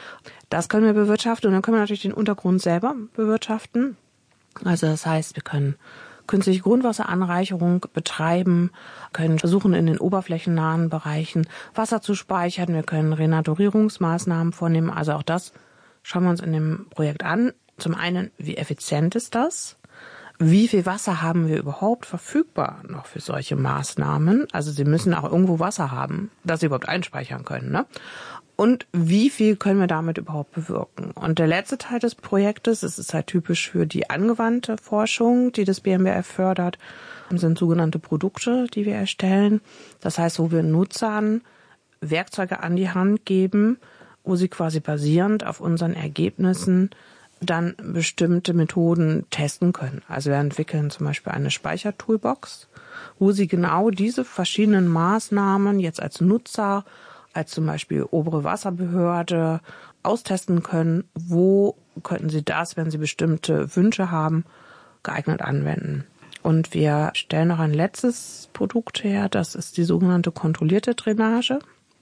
Das können wir bewirtschaften. Und dann können wir natürlich den Untergrund selber bewirtschaften. Also das heißt, wir können künstliche Grundwasseranreicherung betreiben, können versuchen, in den oberflächennahen Bereichen Wasser zu speichern. Wir können Renaturierungsmaßnahmen vornehmen. Also auch das schauen wir uns in dem Projekt an. Zum einen, wie effizient ist das? Wie viel Wasser haben wir überhaupt verfügbar noch für solche Maßnahmen? Also Sie müssen auch irgendwo Wasser haben, das Sie überhaupt einspeichern können, ne? Und wie viel können wir damit überhaupt bewirken? Und der letzte Teil des Projektes, das ist halt typisch für die angewandte Forschung, die das B M B F fördert, sind sogenannte Produkte, die wir erstellen. Das heißt, wo wir Nutzern Werkzeuge an die Hand geben, wo sie quasi basierend auf unseren Ergebnissen dann bestimmte Methoden testen können. Also wir entwickeln zum Beispiel eine Speichertoolbox, wo sie genau diese verschiedenen Maßnahmen jetzt als Nutzer, als zum Beispiel obere Wasserbehörde austesten können, wo könnten Sie das, wenn Sie bestimmte Wünsche haben, geeignet anwenden. Und wir stellen noch ein letztes Produkt her, das ist die sogenannte kontrollierte Drainage.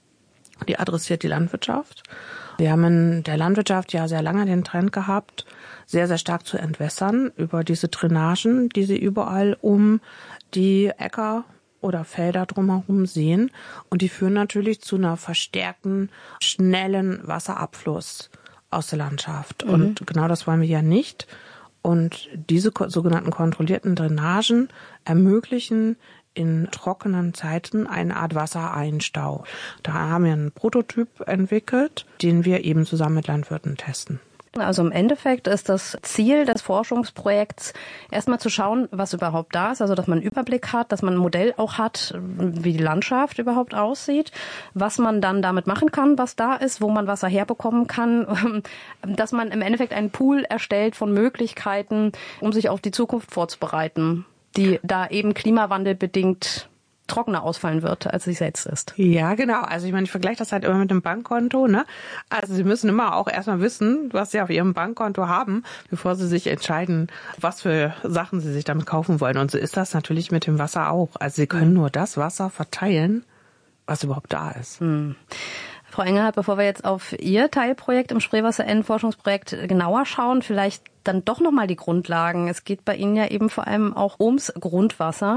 Die adressiert die Landwirtschaft. Wir haben in der Landwirtschaft ja sehr lange den Trend gehabt, sehr, sehr stark zu entwässern über diese Drainagen, die Sie überall um die Äcker oder Felder drumherum sehen. Und die führen natürlich zu einer verstärkten, schnellen Wasserabfluss aus der Landschaft. Mhm. Und genau das wollen wir ja nicht. Und diese sogenannten kontrollierten Drainagen ermöglichen in trockenen Zeiten eine Art Wassereinstau. Da haben wir einen Prototyp entwickelt, den wir eben zusammen mit Landwirten testen. Also im Endeffekt ist das Ziel des Forschungsprojekts erstmal zu schauen, was überhaupt da ist, also dass man einen Überblick hat, dass man ein Modell auch hat, wie die Landschaft überhaupt aussieht, was man dann damit machen kann, was da ist, wo man Wasser herbekommen kann, dass man im Endeffekt einen Pool erstellt von Möglichkeiten, um sich auf die Zukunft vorzubereiten, die da eben klimawandelbedingt trockener ausfallen wird, als es jetzt ist. Ja, genau. Also ich meine, ich vergleiche das halt immer mit dem Bankkonto, ne? Also Sie müssen immer auch erstmal wissen, was Sie auf Ihrem Bankkonto haben, bevor Sie sich entscheiden, was für Sachen Sie sich damit kaufen wollen. Und so ist das natürlich mit dem Wasser auch. Also Sie können nur das Wasser verteilen, was überhaupt da ist. Hm. Frau Engelhardt, bevor wir jetzt auf Ihr Teilprojekt im Spreewasser-N-Forschungsprojekt genauer schauen, vielleicht dann doch nochmal die Grundlagen. Es geht bei Ihnen ja eben vor allem auch ums Grundwasser.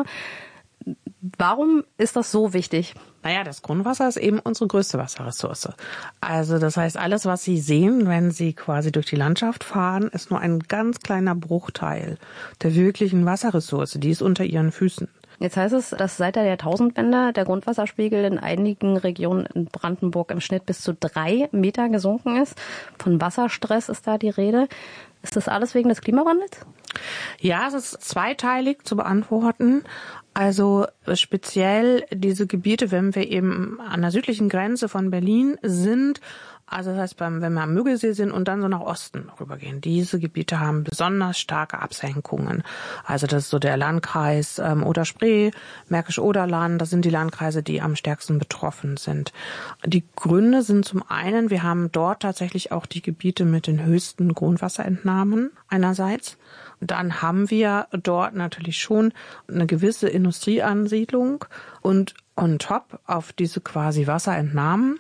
Warum ist das so wichtig? Naja, das Grundwasser ist eben unsere größte Wasserressource. Also das heißt, alles, was Sie sehen, wenn Sie quasi durch die Landschaft fahren, ist nur ein ganz kleiner Bruchteil der wirklichen Wasserressource. Die ist unter Ihren Füßen. Jetzt heißt es, dass seit der Jahrtausendwende der Grundwasserspiegel in einigen Regionen in Brandenburg im Schnitt bis zu drei Meter gesunken ist. Von Wasserstress ist da die Rede. Ist das alles wegen des Klimawandels? Ja, es ist zweiteilig zu beantworten. Also speziell diese Gebiete, wenn wir eben an der südlichen Grenze von Berlin sind, Also das heißt, wenn wir am Müggelsee sind und dann so nach Osten rübergehen, diese Gebiete haben besonders starke Absenkungen. Also das ist so der Landkreis ähm, Oder-Spree, Märkisch-Oderland, das sind die Landkreise, die am stärksten betroffen sind. Die Gründe sind zum einen, wir haben dort tatsächlich auch die Gebiete mit den höchsten Grundwasserentnahmen einerseits. Dann haben wir dort natürlich schon eine gewisse Industrieansiedlung und on top auf diese quasi Wasserentnahmen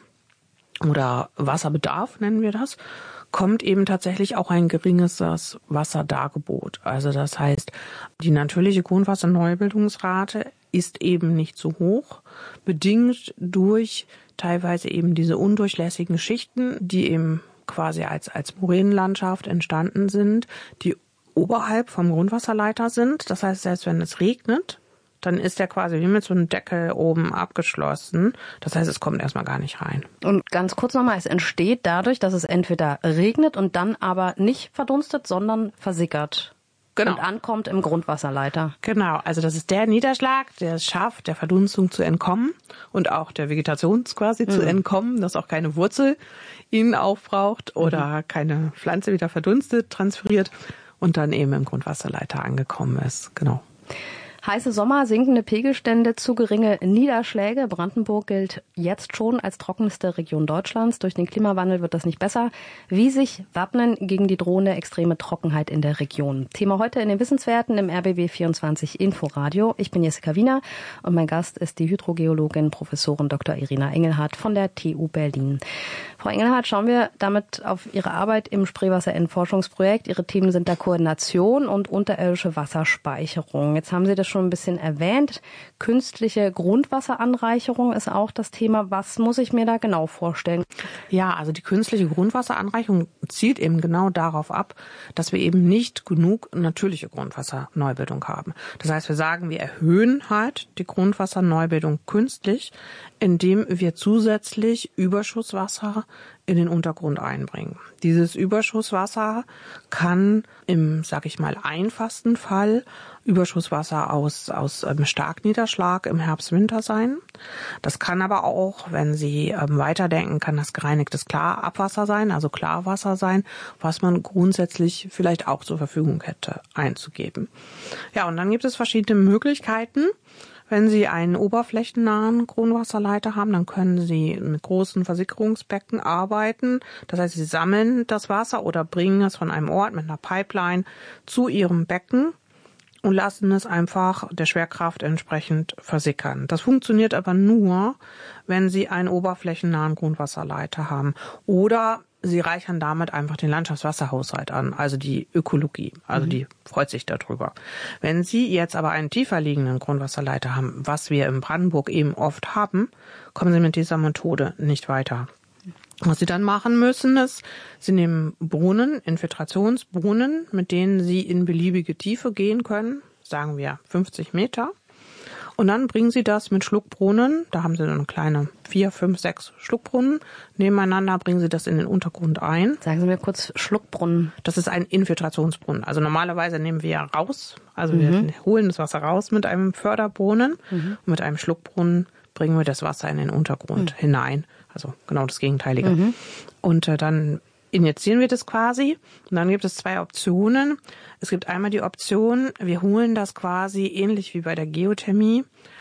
oder Wasserbedarf nennen wir das, kommt eben tatsächlich auch ein geringes Wasserdargebot. Also das heißt, die natürliche Grundwasserneubildungsrate ist eben nicht so hoch, bedingt durch teilweise eben diese undurchlässigen Schichten, die eben quasi als, als Moränenlandschaft entstanden sind, die oberhalb vom Grundwasserleiter sind. Das heißt, selbst wenn es regnet, dann ist der quasi wie mit so einem Deckel oben abgeschlossen. Das heißt, es kommt erstmal gar nicht rein. Und ganz kurz nochmal, es entsteht dadurch, dass es entweder regnet und dann aber nicht verdunstet, sondern versickert. Genau. Und ankommt im Grundwasserleiter. Genau, also das ist der Niederschlag, der es schafft, der Verdunstung zu entkommen und auch der Vegetation quasi mhm. zu entkommen, dass auch keine Wurzel ihn aufbraucht oder mhm. keine Pflanze wieder verdunstet, transferiert und dann eben im Grundwasserleiter angekommen ist. Genau. Heiße Sommer, sinkende Pegelstände, zu geringe Niederschläge. Brandenburg gilt jetzt schon als trockenste Region Deutschlands. Durch den Klimawandel wird das nicht besser. Wie sich wappnen gegen die drohende extreme Trockenheit in der Region? Thema heute in den Wissenswerten im R B B vierundzwanzig Inforadio. Ich bin Jessica Wiener und mein Gast ist die Hydrogeologin Professorin Doktor Irina Engelhardt von der T U Berlin. Frau Engelhardt, schauen wir damit auf Ihre Arbeit im Spreewasser-N-Forschungsprojekt. Ihre Themen sind da Koordination und unterirdische Wasserspeicherung. Jetzt haben Sie das schon ein bisschen erwähnt. Künstliche Grundwasseranreicherung ist auch das Thema. Was muss ich mir da genau vorstellen? Ja, also die künstliche Grundwasseranreicherung zielt eben genau darauf ab, dass wir eben nicht genug natürliche Grundwasserneubildung haben. Das heißt, wir sagen, wir erhöhen halt die Grundwasserneubildung künstlich, indem wir zusätzlich Überschusswasser in den Untergrund einbringen. Dieses Überschusswasser kann im, sag ich mal, einfachsten Fall Überschusswasser aus, aus ähm, Starkniederschlag im Herbst, Winter sein. Das kann aber auch, wenn Sie ähm, weiterdenken, kann das gereinigtes Klarabwasser sein, also Klarwasser sein, was man grundsätzlich vielleicht auch zur Verfügung hätte einzugeben. Ja, und dann gibt es verschiedene Möglichkeiten. Wenn Sie einen oberflächennahen Grundwasserleiter haben, dann können Sie mit großen Versickerungsbecken arbeiten. Das heißt, Sie sammeln das Wasser oder bringen es von einem Ort mit einer Pipeline zu Ihrem Becken und lassen es einfach der Schwerkraft entsprechend versickern. Das funktioniert aber nur, wenn Sie einen oberflächennahen Grundwasserleiter haben. Oder Sie reichern damit einfach den Landschaftswasserhaushalt an, also die Ökologie. Also mhm. die freut sich darüber. Wenn Sie jetzt aber einen tiefer liegenden Grundwasserleiter haben, was wir in Brandenburg eben oft haben, kommen Sie mit dieser Methode nicht weiter. Was Sie dann machen müssen, ist, Sie nehmen Brunnen, Infiltrationsbrunnen, mit denen Sie in beliebige Tiefe gehen können, sagen wir fünfzig Meter. Und dann bringen Sie das mit Schluckbrunnen, da haben Sie eine kleine vier, fünf, sechs Schluckbrunnen nebeneinander, bringen Sie das in den Untergrund ein. Sagen Sie mir kurz Schluckbrunnen. Das ist ein Infiltrationsbrunnen. Also normalerweise nehmen wir raus, also mhm. wir holen das Wasser raus mit einem Förderbrunnen. Mhm. Und mit einem Schluckbrunnen bringen wir das Wasser in den Untergrund mhm. hinein. Also genau das Gegenteilige. Mhm. Und äh, dann injizieren wir das quasi. Und dann gibt es zwei Optionen. Es gibt einmal die Option, wir holen das quasi ähnlich wie bei der Geothermie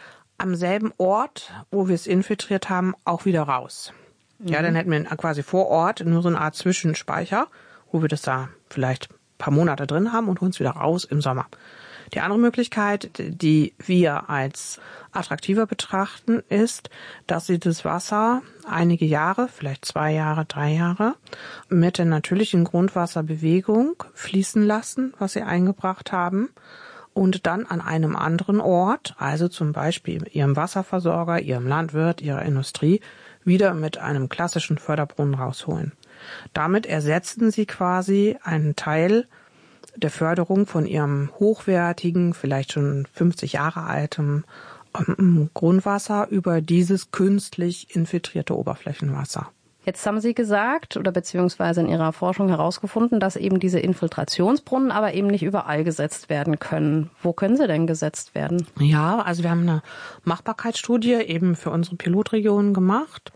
am selben Ort, wo wir es infiltriert haben, auch wieder raus. Mhm. Ja, dann hätten wir quasi vor Ort nur so eine Art Zwischenspeicher, wo wir das da vielleicht ein paar Monate drin haben und holen es wieder raus im Sommer. Die andere Möglichkeit, die wir als attraktiver betrachten, ist, dass Sie das Wasser einige Jahre, vielleicht zwei Jahre, drei Jahre, mit der natürlichen Grundwasserbewegung fließen lassen, was Sie eingebracht haben, und dann an einem anderen Ort, also zum Beispiel Ihrem Wasserversorger, Ihrem Landwirt, Ihrer Industrie, wieder mit einem klassischen Förderbrunnen rausholen. Damit ersetzen Sie quasi einen Teil der Förderung von Ihrem hochwertigen, vielleicht schon fünfzig Jahre altem ähm, Grundwasser über dieses künstlich infiltrierte Oberflächenwasser. Jetzt haben Sie gesagt oder beziehungsweise in Ihrer Forschung herausgefunden, dass eben diese Infiltrationsbrunnen aber eben nicht überall gesetzt werden können. Wo können sie denn gesetzt werden? Ja, also wir haben eine Machbarkeitsstudie eben für unsere Pilotregionen gemacht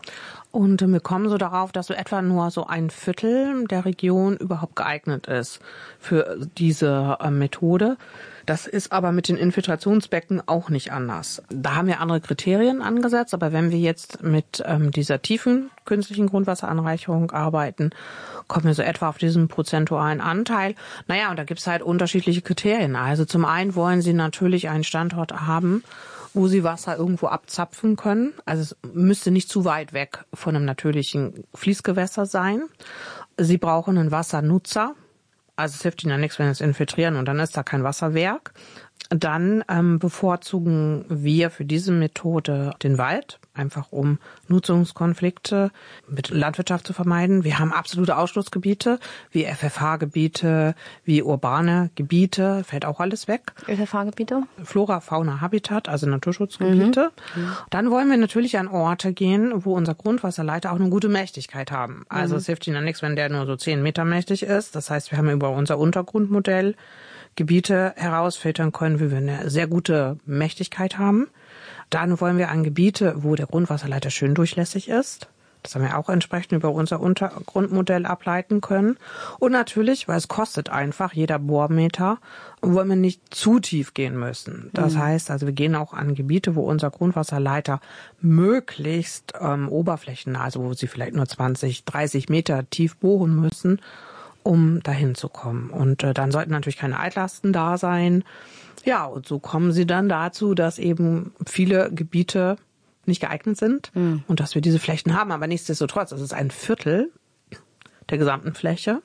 Und wir kommen so darauf, dass so etwa nur so ein Viertel der Region überhaupt geeignet ist für diese äh, Methode. Das ist aber mit den Infiltrationsbecken auch nicht anders. Da haben wir andere Kriterien angesetzt, aber wenn wir jetzt mit ähm, dieser tiefen künstlichen Grundwasseranreicherung arbeiten, kommen wir so etwa auf diesen prozentualen Anteil. Naja, und da gibt es halt unterschiedliche Kriterien. Also zum einen wollen Sie natürlich einen Standort haben, wo Sie Wasser irgendwo abzapfen können. Also es müsste nicht zu weit weg von einem natürlichen Fließgewässer sein. Sie brauchen einen Wassernutzer. Also es hilft Ihnen ja nichts, wenn Sie es infiltrieren und dann ist da kein Wasserwerk. Dann ähm, bevorzugen wir für diese Methode den Wald, einfach um Nutzungskonflikte mit Landwirtschaft zu vermeiden. Wir haben absolute Ausschlussgebiete, wie F F H-Gebiete, wie urbane Gebiete, fällt auch alles weg. F F H-Gebiete? Flora, Fauna, Habitat, also Naturschutzgebiete. Mhm. Dann wollen wir natürlich an Orte gehen, wo unser Grundwasserleiter auch eine gute Mächtigkeit haben. Also mhm. es hilft Ihnen ja nichts, wenn der nur so zehn Meter mächtig ist. Das heißt, wir haben über unser Untergrundmodell Gebiete herausfiltern können, wie wir eine sehr gute Mächtigkeit haben. Dann wollen wir an Gebiete, wo der Grundwasserleiter schön durchlässig ist. Das haben wir auch entsprechend über unser Untergrundmodell ableiten können. Und natürlich, weil es kostet einfach, jeder Bohrmeter, wollen wir nicht zu tief gehen müssen. Das mhm. heißt, also wir gehen auch an Gebiete, wo unser Grundwasserleiter möglichst ähm, oberflächennah, also wo sie vielleicht nur zwanzig, dreißig Meter tief bohren müssen, um dahin zu kommen. Und äh, dann sollten natürlich keine Altlasten da sein. Ja, und so kommen sie dann dazu, dass eben viele Gebiete nicht geeignet sind mhm. und dass wir diese Flächen haben. Aber nichtsdestotrotz, das ist ein Viertel der gesamten Fläche.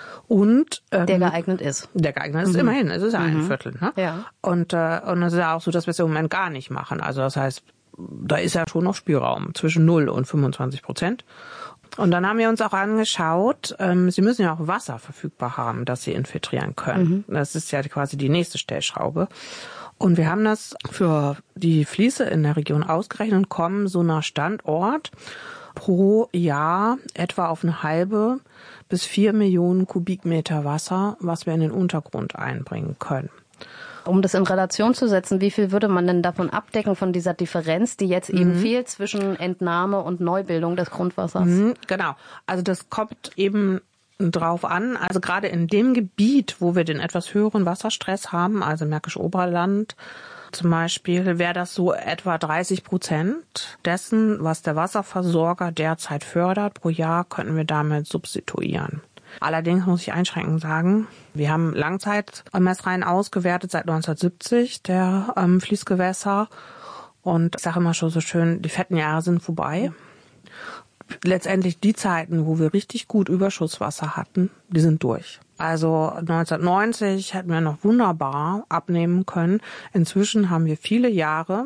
Und ähm, der geeignet ist. Der geeignet ist, mhm. immerhin. Es ist ja ein mhm. Viertel. Ne? Ja. Und, äh, und es ist ja auch so, dass wir es im Moment gar nicht machen. Also das heißt, da ist ja schon noch Spielraum zwischen null und fünfundzwanzig Prozent. Und dann haben wir uns auch angeschaut, ähm, Sie müssen ja auch Wasser verfügbar haben, das Sie infiltrieren können. Mhm. Das ist ja quasi die nächste Stellschraube. Und wir haben das für die Fließe in der Region ausgerechnet und kommen so nach Standort pro Jahr etwa auf eine halbe bis vier Millionen Kubikmeter Wasser, was wir in den Untergrund einbringen können. Um das in Relation zu setzen, wie viel würde man denn davon abdecken, von dieser Differenz, die jetzt eben mhm. fehlt zwischen Entnahme und Neubildung des Grundwassers? Mhm, genau. Also das kommt eben drauf an. Also gerade in dem Gebiet, wo wir den etwas höheren Wasserstress haben, also Märkische Oberland zum Beispiel, wäre das so etwa dreißig Prozent dessen, was der Wasserversorger derzeit fördert. Pro Jahr könnten wir damit substituieren. Allerdings muss ich einschränkend sagen, wir haben Langzeitmessreihen ausgewertet seit neunzehnhundertsiebzig der ähm, Fließgewässer und ich sage immer schon so schön, die fetten Jahre sind vorbei. Letztendlich die Zeiten, wo wir richtig gut Überschusswasser hatten, die sind durch. Also neunzehnhundertneunzig hätten wir noch wunderbar abnehmen können. Inzwischen haben wir viele Jahre,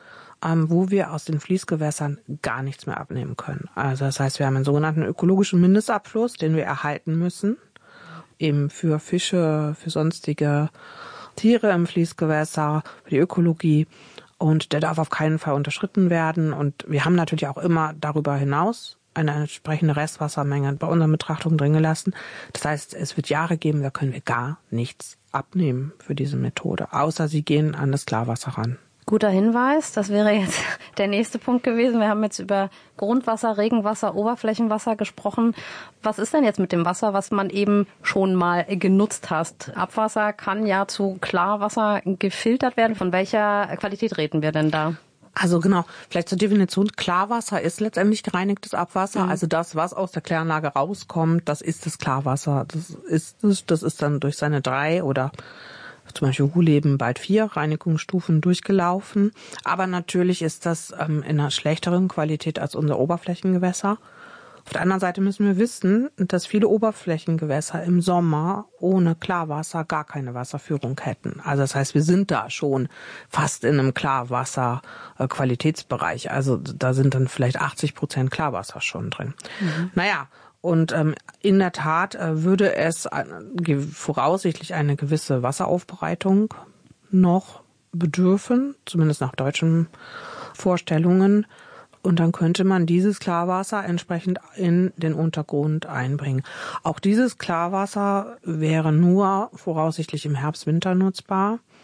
wo wir aus den Fließgewässern gar nichts mehr abnehmen können. Also das heißt, wir haben einen sogenannten ökologischen Mindestabfluss, den wir erhalten müssen, eben für Fische, für sonstige Tiere im Fließgewässer, für die Ökologie. Und der darf auf keinen Fall unterschritten werden. Und wir haben natürlich auch immer darüber hinaus eine entsprechende Restwassermenge bei unseren Betrachtungen drin gelassen. Das heißt, es wird Jahre geben, da können wir gar nichts abnehmen für diese Methode, außer sie gehen an das Klarwasser ran. Guter Hinweis, das wäre jetzt der nächste Punkt gewesen. Wir haben jetzt über Grundwasser, Regenwasser, Oberflächenwasser gesprochen. Was ist denn jetzt mit dem Wasser, was man eben schon mal genutzt hat? Abwasser kann ja zu Klarwasser gefiltert werden. Von welcher Qualität reden wir denn da? Also genau, vielleicht zur Definition, Klarwasser ist letztendlich gereinigtes Abwasser. Mhm. Also das, was aus der Kläranlage rauskommt, das ist das Klarwasser. Das ist, das ist dann durch seine drei oder zum Beispiel Ruhleben bald vier Reinigungsstufen durchgelaufen. Aber natürlich ist das ähm, in einer schlechteren Qualität als unser Oberflächengewässer. Auf der anderen Seite müssen wir wissen, dass viele Oberflächengewässer im Sommer ohne Klarwasser gar keine Wasserführung hätten. Also das heißt, wir sind da schon fast in einem Klarwasser-Qualitätsbereich. Also da sind dann vielleicht achtzig Prozent Klarwasser schon drin. Mhm. Naja, und ähm, in der Tat äh, würde es äh, voraussichtlich eine gewisse Wasseraufbereitung noch bedürfen, zumindest nach deutschen Vorstellungen. Und dann könnte man dieses Klarwasser entsprechend in den Untergrund einbringen. Auch dieses Klarwasser wäre nur voraussichtlich im Herbst-Winter nutzbar,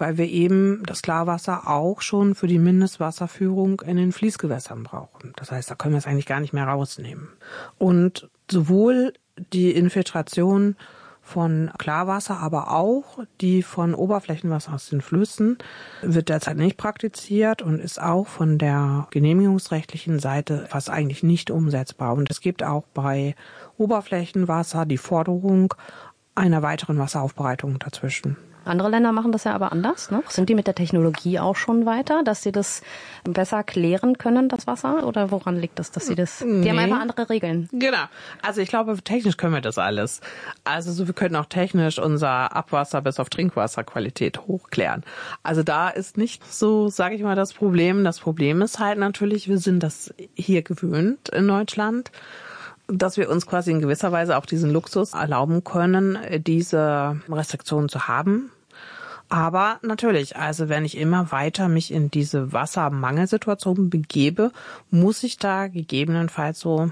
weil wir eben das Klarwasser auch schon für die Mindestwasserführung in den Fließgewässern brauchen. Das heißt, da können wir es eigentlich gar nicht mehr rausnehmen. Und sowohl die Infiltration von Klarwasser, aber auch die von Oberflächenwasser aus den Flüssen wird derzeit nicht praktiziert und ist auch von der genehmigungsrechtlichen Seite fast eigentlich nicht umsetzbar. Und es gibt auch bei Oberflächenwasser die Forderung einer weiteren Wasseraufbereitung dazwischen. Andere Länder machen das ja aber anders, ne? Sind die mit der Technologie auch schon weiter, dass sie das besser klären können, das Wasser? Oder woran liegt das, dass sie das... Die Nee. haben einfach andere Regeln. Genau. Also ich glaube, technisch können wir das alles. Also so, wir können auch technisch unser Abwasser bis auf Trinkwasserqualität hochklären. Also da ist nicht so, sage ich mal, das Problem. Das Problem ist halt natürlich, wir sind das hier gewöhnt in Deutschland, dass wir uns quasi in gewisser Weise auch diesen Luxus erlauben können, diese Restriktionen zu haben. Aber natürlich, also wenn ich immer weiter mich in diese Wassermangelsituation begebe, muss ich da gegebenenfalls so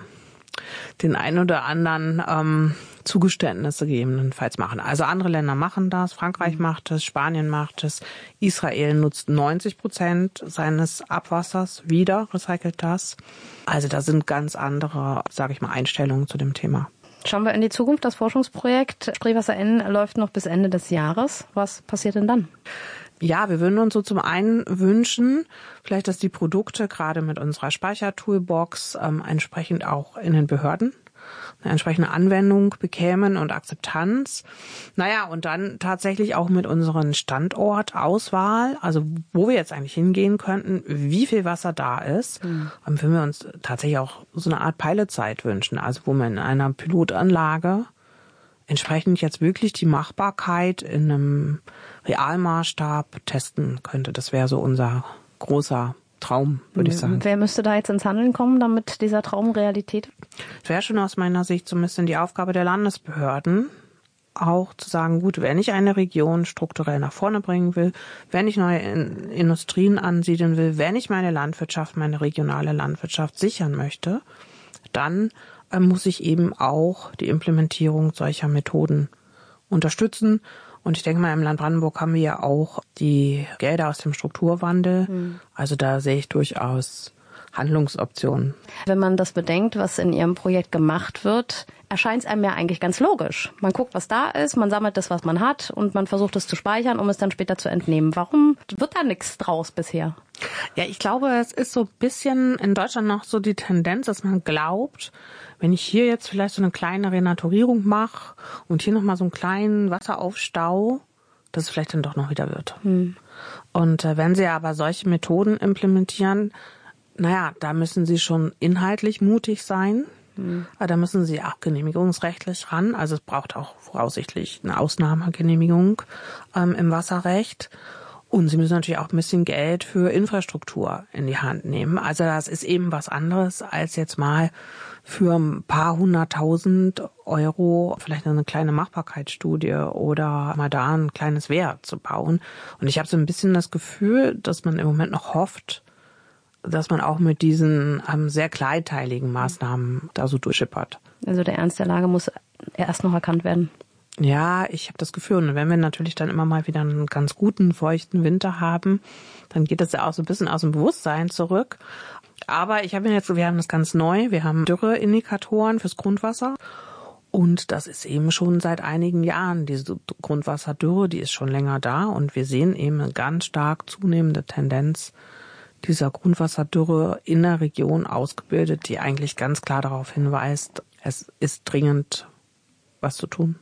den ein oder anderen ähm, Zugeständnisse gegebenenfalls machen. Also andere Länder machen das, Frankreich macht es, Spanien macht es, Israel nutzt neunzig Prozent seines Abwassers wieder, recycelt das. Also da sind ganz andere, sage ich mal, Einstellungen zu dem Thema. Schauen wir in die Zukunft. Das Forschungsprojekt Spreewasser N läuft noch bis Ende des Jahres. Was passiert denn dann? Ja, wir würden uns so zum einen wünschen, vielleicht, dass die Produkte gerade mit unserer Speichertoolbox ähm, entsprechend auch in den Behörden eine entsprechende Anwendung bekämen und Akzeptanz. Naja, und dann tatsächlich auch mit unseren Standortauswahl, also wo wir jetzt eigentlich hingehen könnten, wie viel Wasser da ist, mhm. würden wir uns tatsächlich auch so eine Art Pilotzeit wünschen, also wo man in einer Pilotanlage entsprechend jetzt wirklich die Machbarkeit in einem Realmaßstab testen könnte. Das wäre so unser großer Traum, würde ich sagen. Wer müsste da jetzt ins Handeln kommen, damit dieser Traum Realität wird? Es wäre schon aus meiner Sicht so ein bisschen die Aufgabe der Landesbehörden, auch zu sagen, gut, wenn ich eine Region strukturell nach vorne bringen will, wenn ich neue Industrien ansiedeln will, wenn ich meine Landwirtschaft, meine regionale Landwirtschaft sichern möchte, dann äh, muss ich eben auch die Implementierung solcher Methoden unterstützen. Und ich denke mal, im Land Brandenburg haben wir ja auch die Gelder aus dem Strukturwandel. Mhm. Also da sehe ich durchaus Handlungsoptionen. Wenn man das bedenkt, was in Ihrem Projekt gemacht wird, erscheint es einem ja eigentlich ganz logisch. Man guckt, was da ist, man sammelt das, was man hat und man versucht es zu speichern, um es dann später zu entnehmen. Warum wird da nichts draus bisher? Ja, ich glaube, es ist so ein bisschen in Deutschland noch so die Tendenz, dass man glaubt, wenn ich hier jetzt vielleicht so eine kleine Renaturierung mache und hier nochmal so einen kleinen Wasseraufstau, dass es vielleicht dann doch noch wieder wird. Hm. Und äh, wenn Sie aber solche Methoden implementieren, naja, da müssen Sie schon inhaltlich mutig sein. Mhm. Aber da müssen Sie auch genehmigungsrechtlich ran. Also es braucht auch voraussichtlich eine Ausnahmegenehmigung ähm, im Wasserrecht. Und Sie müssen natürlich auch ein bisschen Geld für Infrastruktur in die Hand nehmen. Also das ist eben was anderes, als jetzt mal für ein paar hunderttausend Euro vielleicht eine kleine Machbarkeitsstudie oder mal da ein kleines Wehr zu bauen. Und ich habe so ein bisschen das Gefühl, dass man im Moment noch hofft, dass man auch mit diesen ähm, sehr kleinteiligen Maßnahmen da so durchschippert. Also der Ernst der Lage muss erst noch erkannt werden. Ja, ich habe das Gefühl, und wenn wir natürlich dann immer mal wieder einen ganz guten, feuchten Winter haben, dann geht das ja auch so ein bisschen aus dem Bewusstsein zurück. Aber ich habe jetzt, wir haben das ganz neu, wir haben Dürreindikatoren fürs Grundwasser. Und das ist eben schon seit einigen Jahren, diese Grundwasserdürre, die ist schon länger da. Und wir sehen eben eine ganz stark zunehmende Tendenz dieser Grundwasserdürre in der Region ausgebildet, die eigentlich ganz klar darauf hinweist, es ist dringend was zu tun.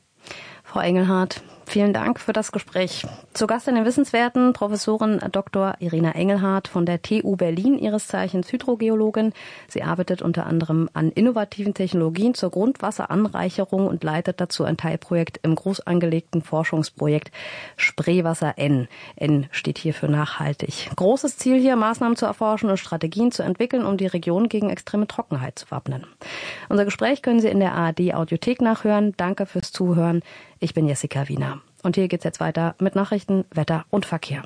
Frau Engelhardt, vielen Dank für das Gespräch. Zu Gast in den Wissenswerten Professorin Doktor Irina Engelhardt von der T U Berlin, ihres Zeichens Hydrogeologin. Sie arbeitet unter anderem an innovativen Technologien zur Grundwasseranreicherung und leitet dazu ein Teilprojekt im groß angelegten Forschungsprojekt Spreewasser N. N steht hier für nachhaltig. Großes Ziel hier, Maßnahmen zu erforschen und Strategien zu entwickeln, um die Region gegen extreme Trockenheit zu wappnen. Unser Gespräch können Sie in der A R D Audiothek nachhören. Danke fürs Zuhören. Ich bin Jessica Wiener. Und hier geht's jetzt weiter mit Nachrichten, Wetter und Verkehr.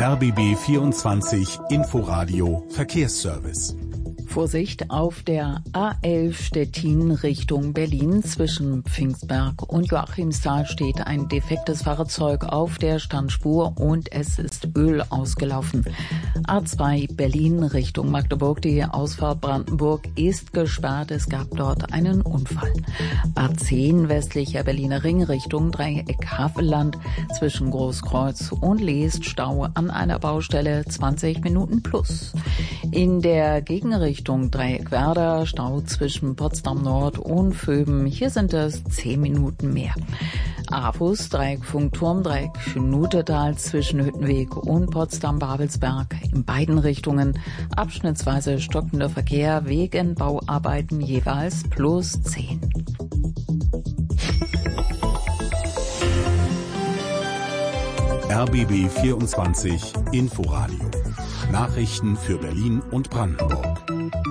R B B vierundzwanzig Inforadio Verkehrsservice. Vorsicht auf der A elf Stettin Richtung Berlin. Zwischen Pfingstberg und Joachimsthal steht ein defektes Fahrzeug auf der Standspur und es ist Öl ausgelaufen. A zwei Berlin Richtung Magdeburg. Die Ausfahrt Brandenburg ist gesperrt. Es gab dort einen Unfall. A zehn westlicher Berliner Ring Richtung Dreieck Havelland. Zwischen Großkreuz und Leest Stau an einer Baustelle zwanzig Minuten plus. In der Gegenrichtung Richtung Dreieck Werder, Stau zwischen Potsdam Nord und Vöben. Hier sind es zehn Minuten mehr. Avus, Dreieck Funkturm, Dreieck Schnutetal zwischen Hüttenweg und Potsdam-Babelsberg. In beiden Richtungen abschnittsweise stockender Verkehr wegen Bauarbeiten jeweils plus zehn. R B B vierundzwanzig Inforadio. Nachrichten für Berlin und Brandenburg.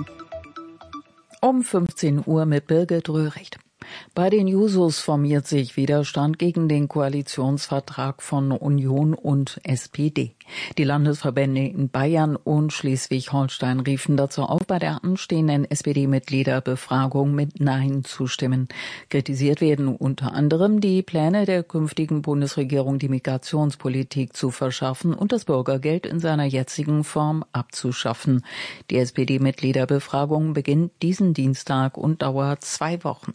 Um fünfzehn Uhr mit Birgit Röhricht. Bei den Jusos formiert sich Widerstand gegen den Koalitionsvertrag von Union und S P D. Die Landesverbände in Bayern und Schleswig-Holstein riefen dazu auf, bei der anstehenden S P D-Mitgliederbefragung mit Nein zu stimmen. Kritisiert werden unter anderem die Pläne der künftigen Bundesregierung, die Migrationspolitik zu verschärfen und das Bürgergeld in seiner jetzigen Form abzuschaffen. Die S P D-Mitgliederbefragung beginnt diesen Dienstag und dauert zwei Wochen.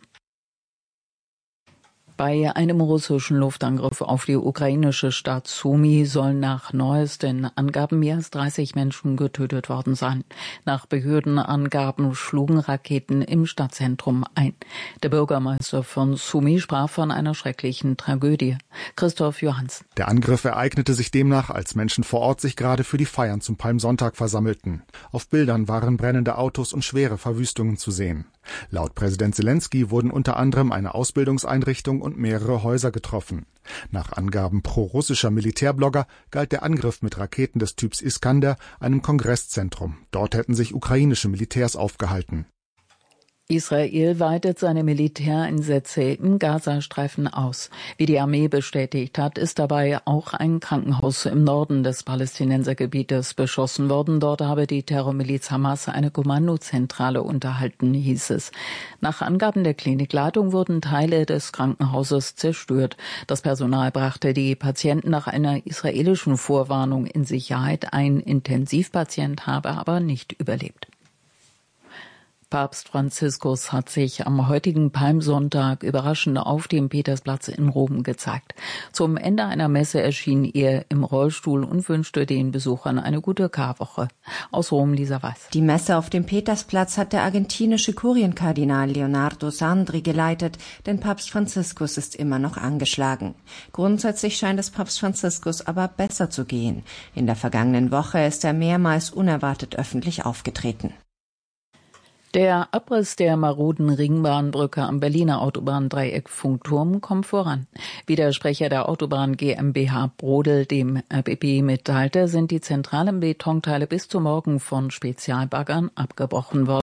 Bei einem russischen Luftangriff auf die ukrainische Stadt Sumy sollen nach neuesten Angaben mehr als dreißig Menschen getötet worden sein. Nach Behördenangaben schlugen Raketen im Stadtzentrum ein. Der Bürgermeister von Sumy sprach von einer schrecklichen Tragödie. Christoph Johansen. Der Angriff ereignete sich demnach, als Menschen vor Ort sich gerade für die Feiern zum Palmsonntag versammelten. Auf Bildern waren brennende Autos und schwere Verwüstungen zu sehen. Laut Präsident Zelensky wurden unter anderem eine Ausbildungseinrichtung und mehrere Häuser getroffen. Nach Angaben pro-russischer Militärblogger galt der Angriff mit Raketen des Typs Iskander einem Kongresszentrum. Dort hätten sich ukrainische Militärs aufgehalten. Israel weitet seine Militäreinsätze im Gazastreifen aus. Wie die Armee bestätigt hat, ist dabei auch ein Krankenhaus im Norden des Palästinensergebietes beschossen worden. Dort habe die Terrormiliz Hamas eine Kommandozentrale unterhalten, hieß es. Nach Angaben der Klinikleitung wurden Teile des Krankenhauses zerstört. Das Personal brachte die Patienten nach einer israelischen Vorwarnung in Sicherheit. Ein Intensivpatient habe aber nicht überlebt. Papst Franziskus hat sich am heutigen Palmsonntag überraschend auf dem Petersplatz in Rom gezeigt. Zum Ende einer Messe erschien er im Rollstuhl und wünschte den Besuchern eine gute Karwoche. Aus Rom, Lisa Weiß. Die Messe auf dem Petersplatz hat der argentinische Kurienkardinal Leonardo Sandri geleitet, denn Papst Franziskus ist immer noch angeschlagen. Grundsätzlich scheint es Papst Franziskus aber besser zu gehen. In der vergangenen Woche ist er mehrmals unerwartet öffentlich aufgetreten. Der Abriss der maroden Ringbahnbrücke am Berliner Autobahndreieck Funkturm kommt voran. Wie der Sprecher der Autobahn GmbH Brodel dem R B B mitteilte, sind die zentralen Betonteile bis zum Morgen von Spezialbaggern abgebrochen worden.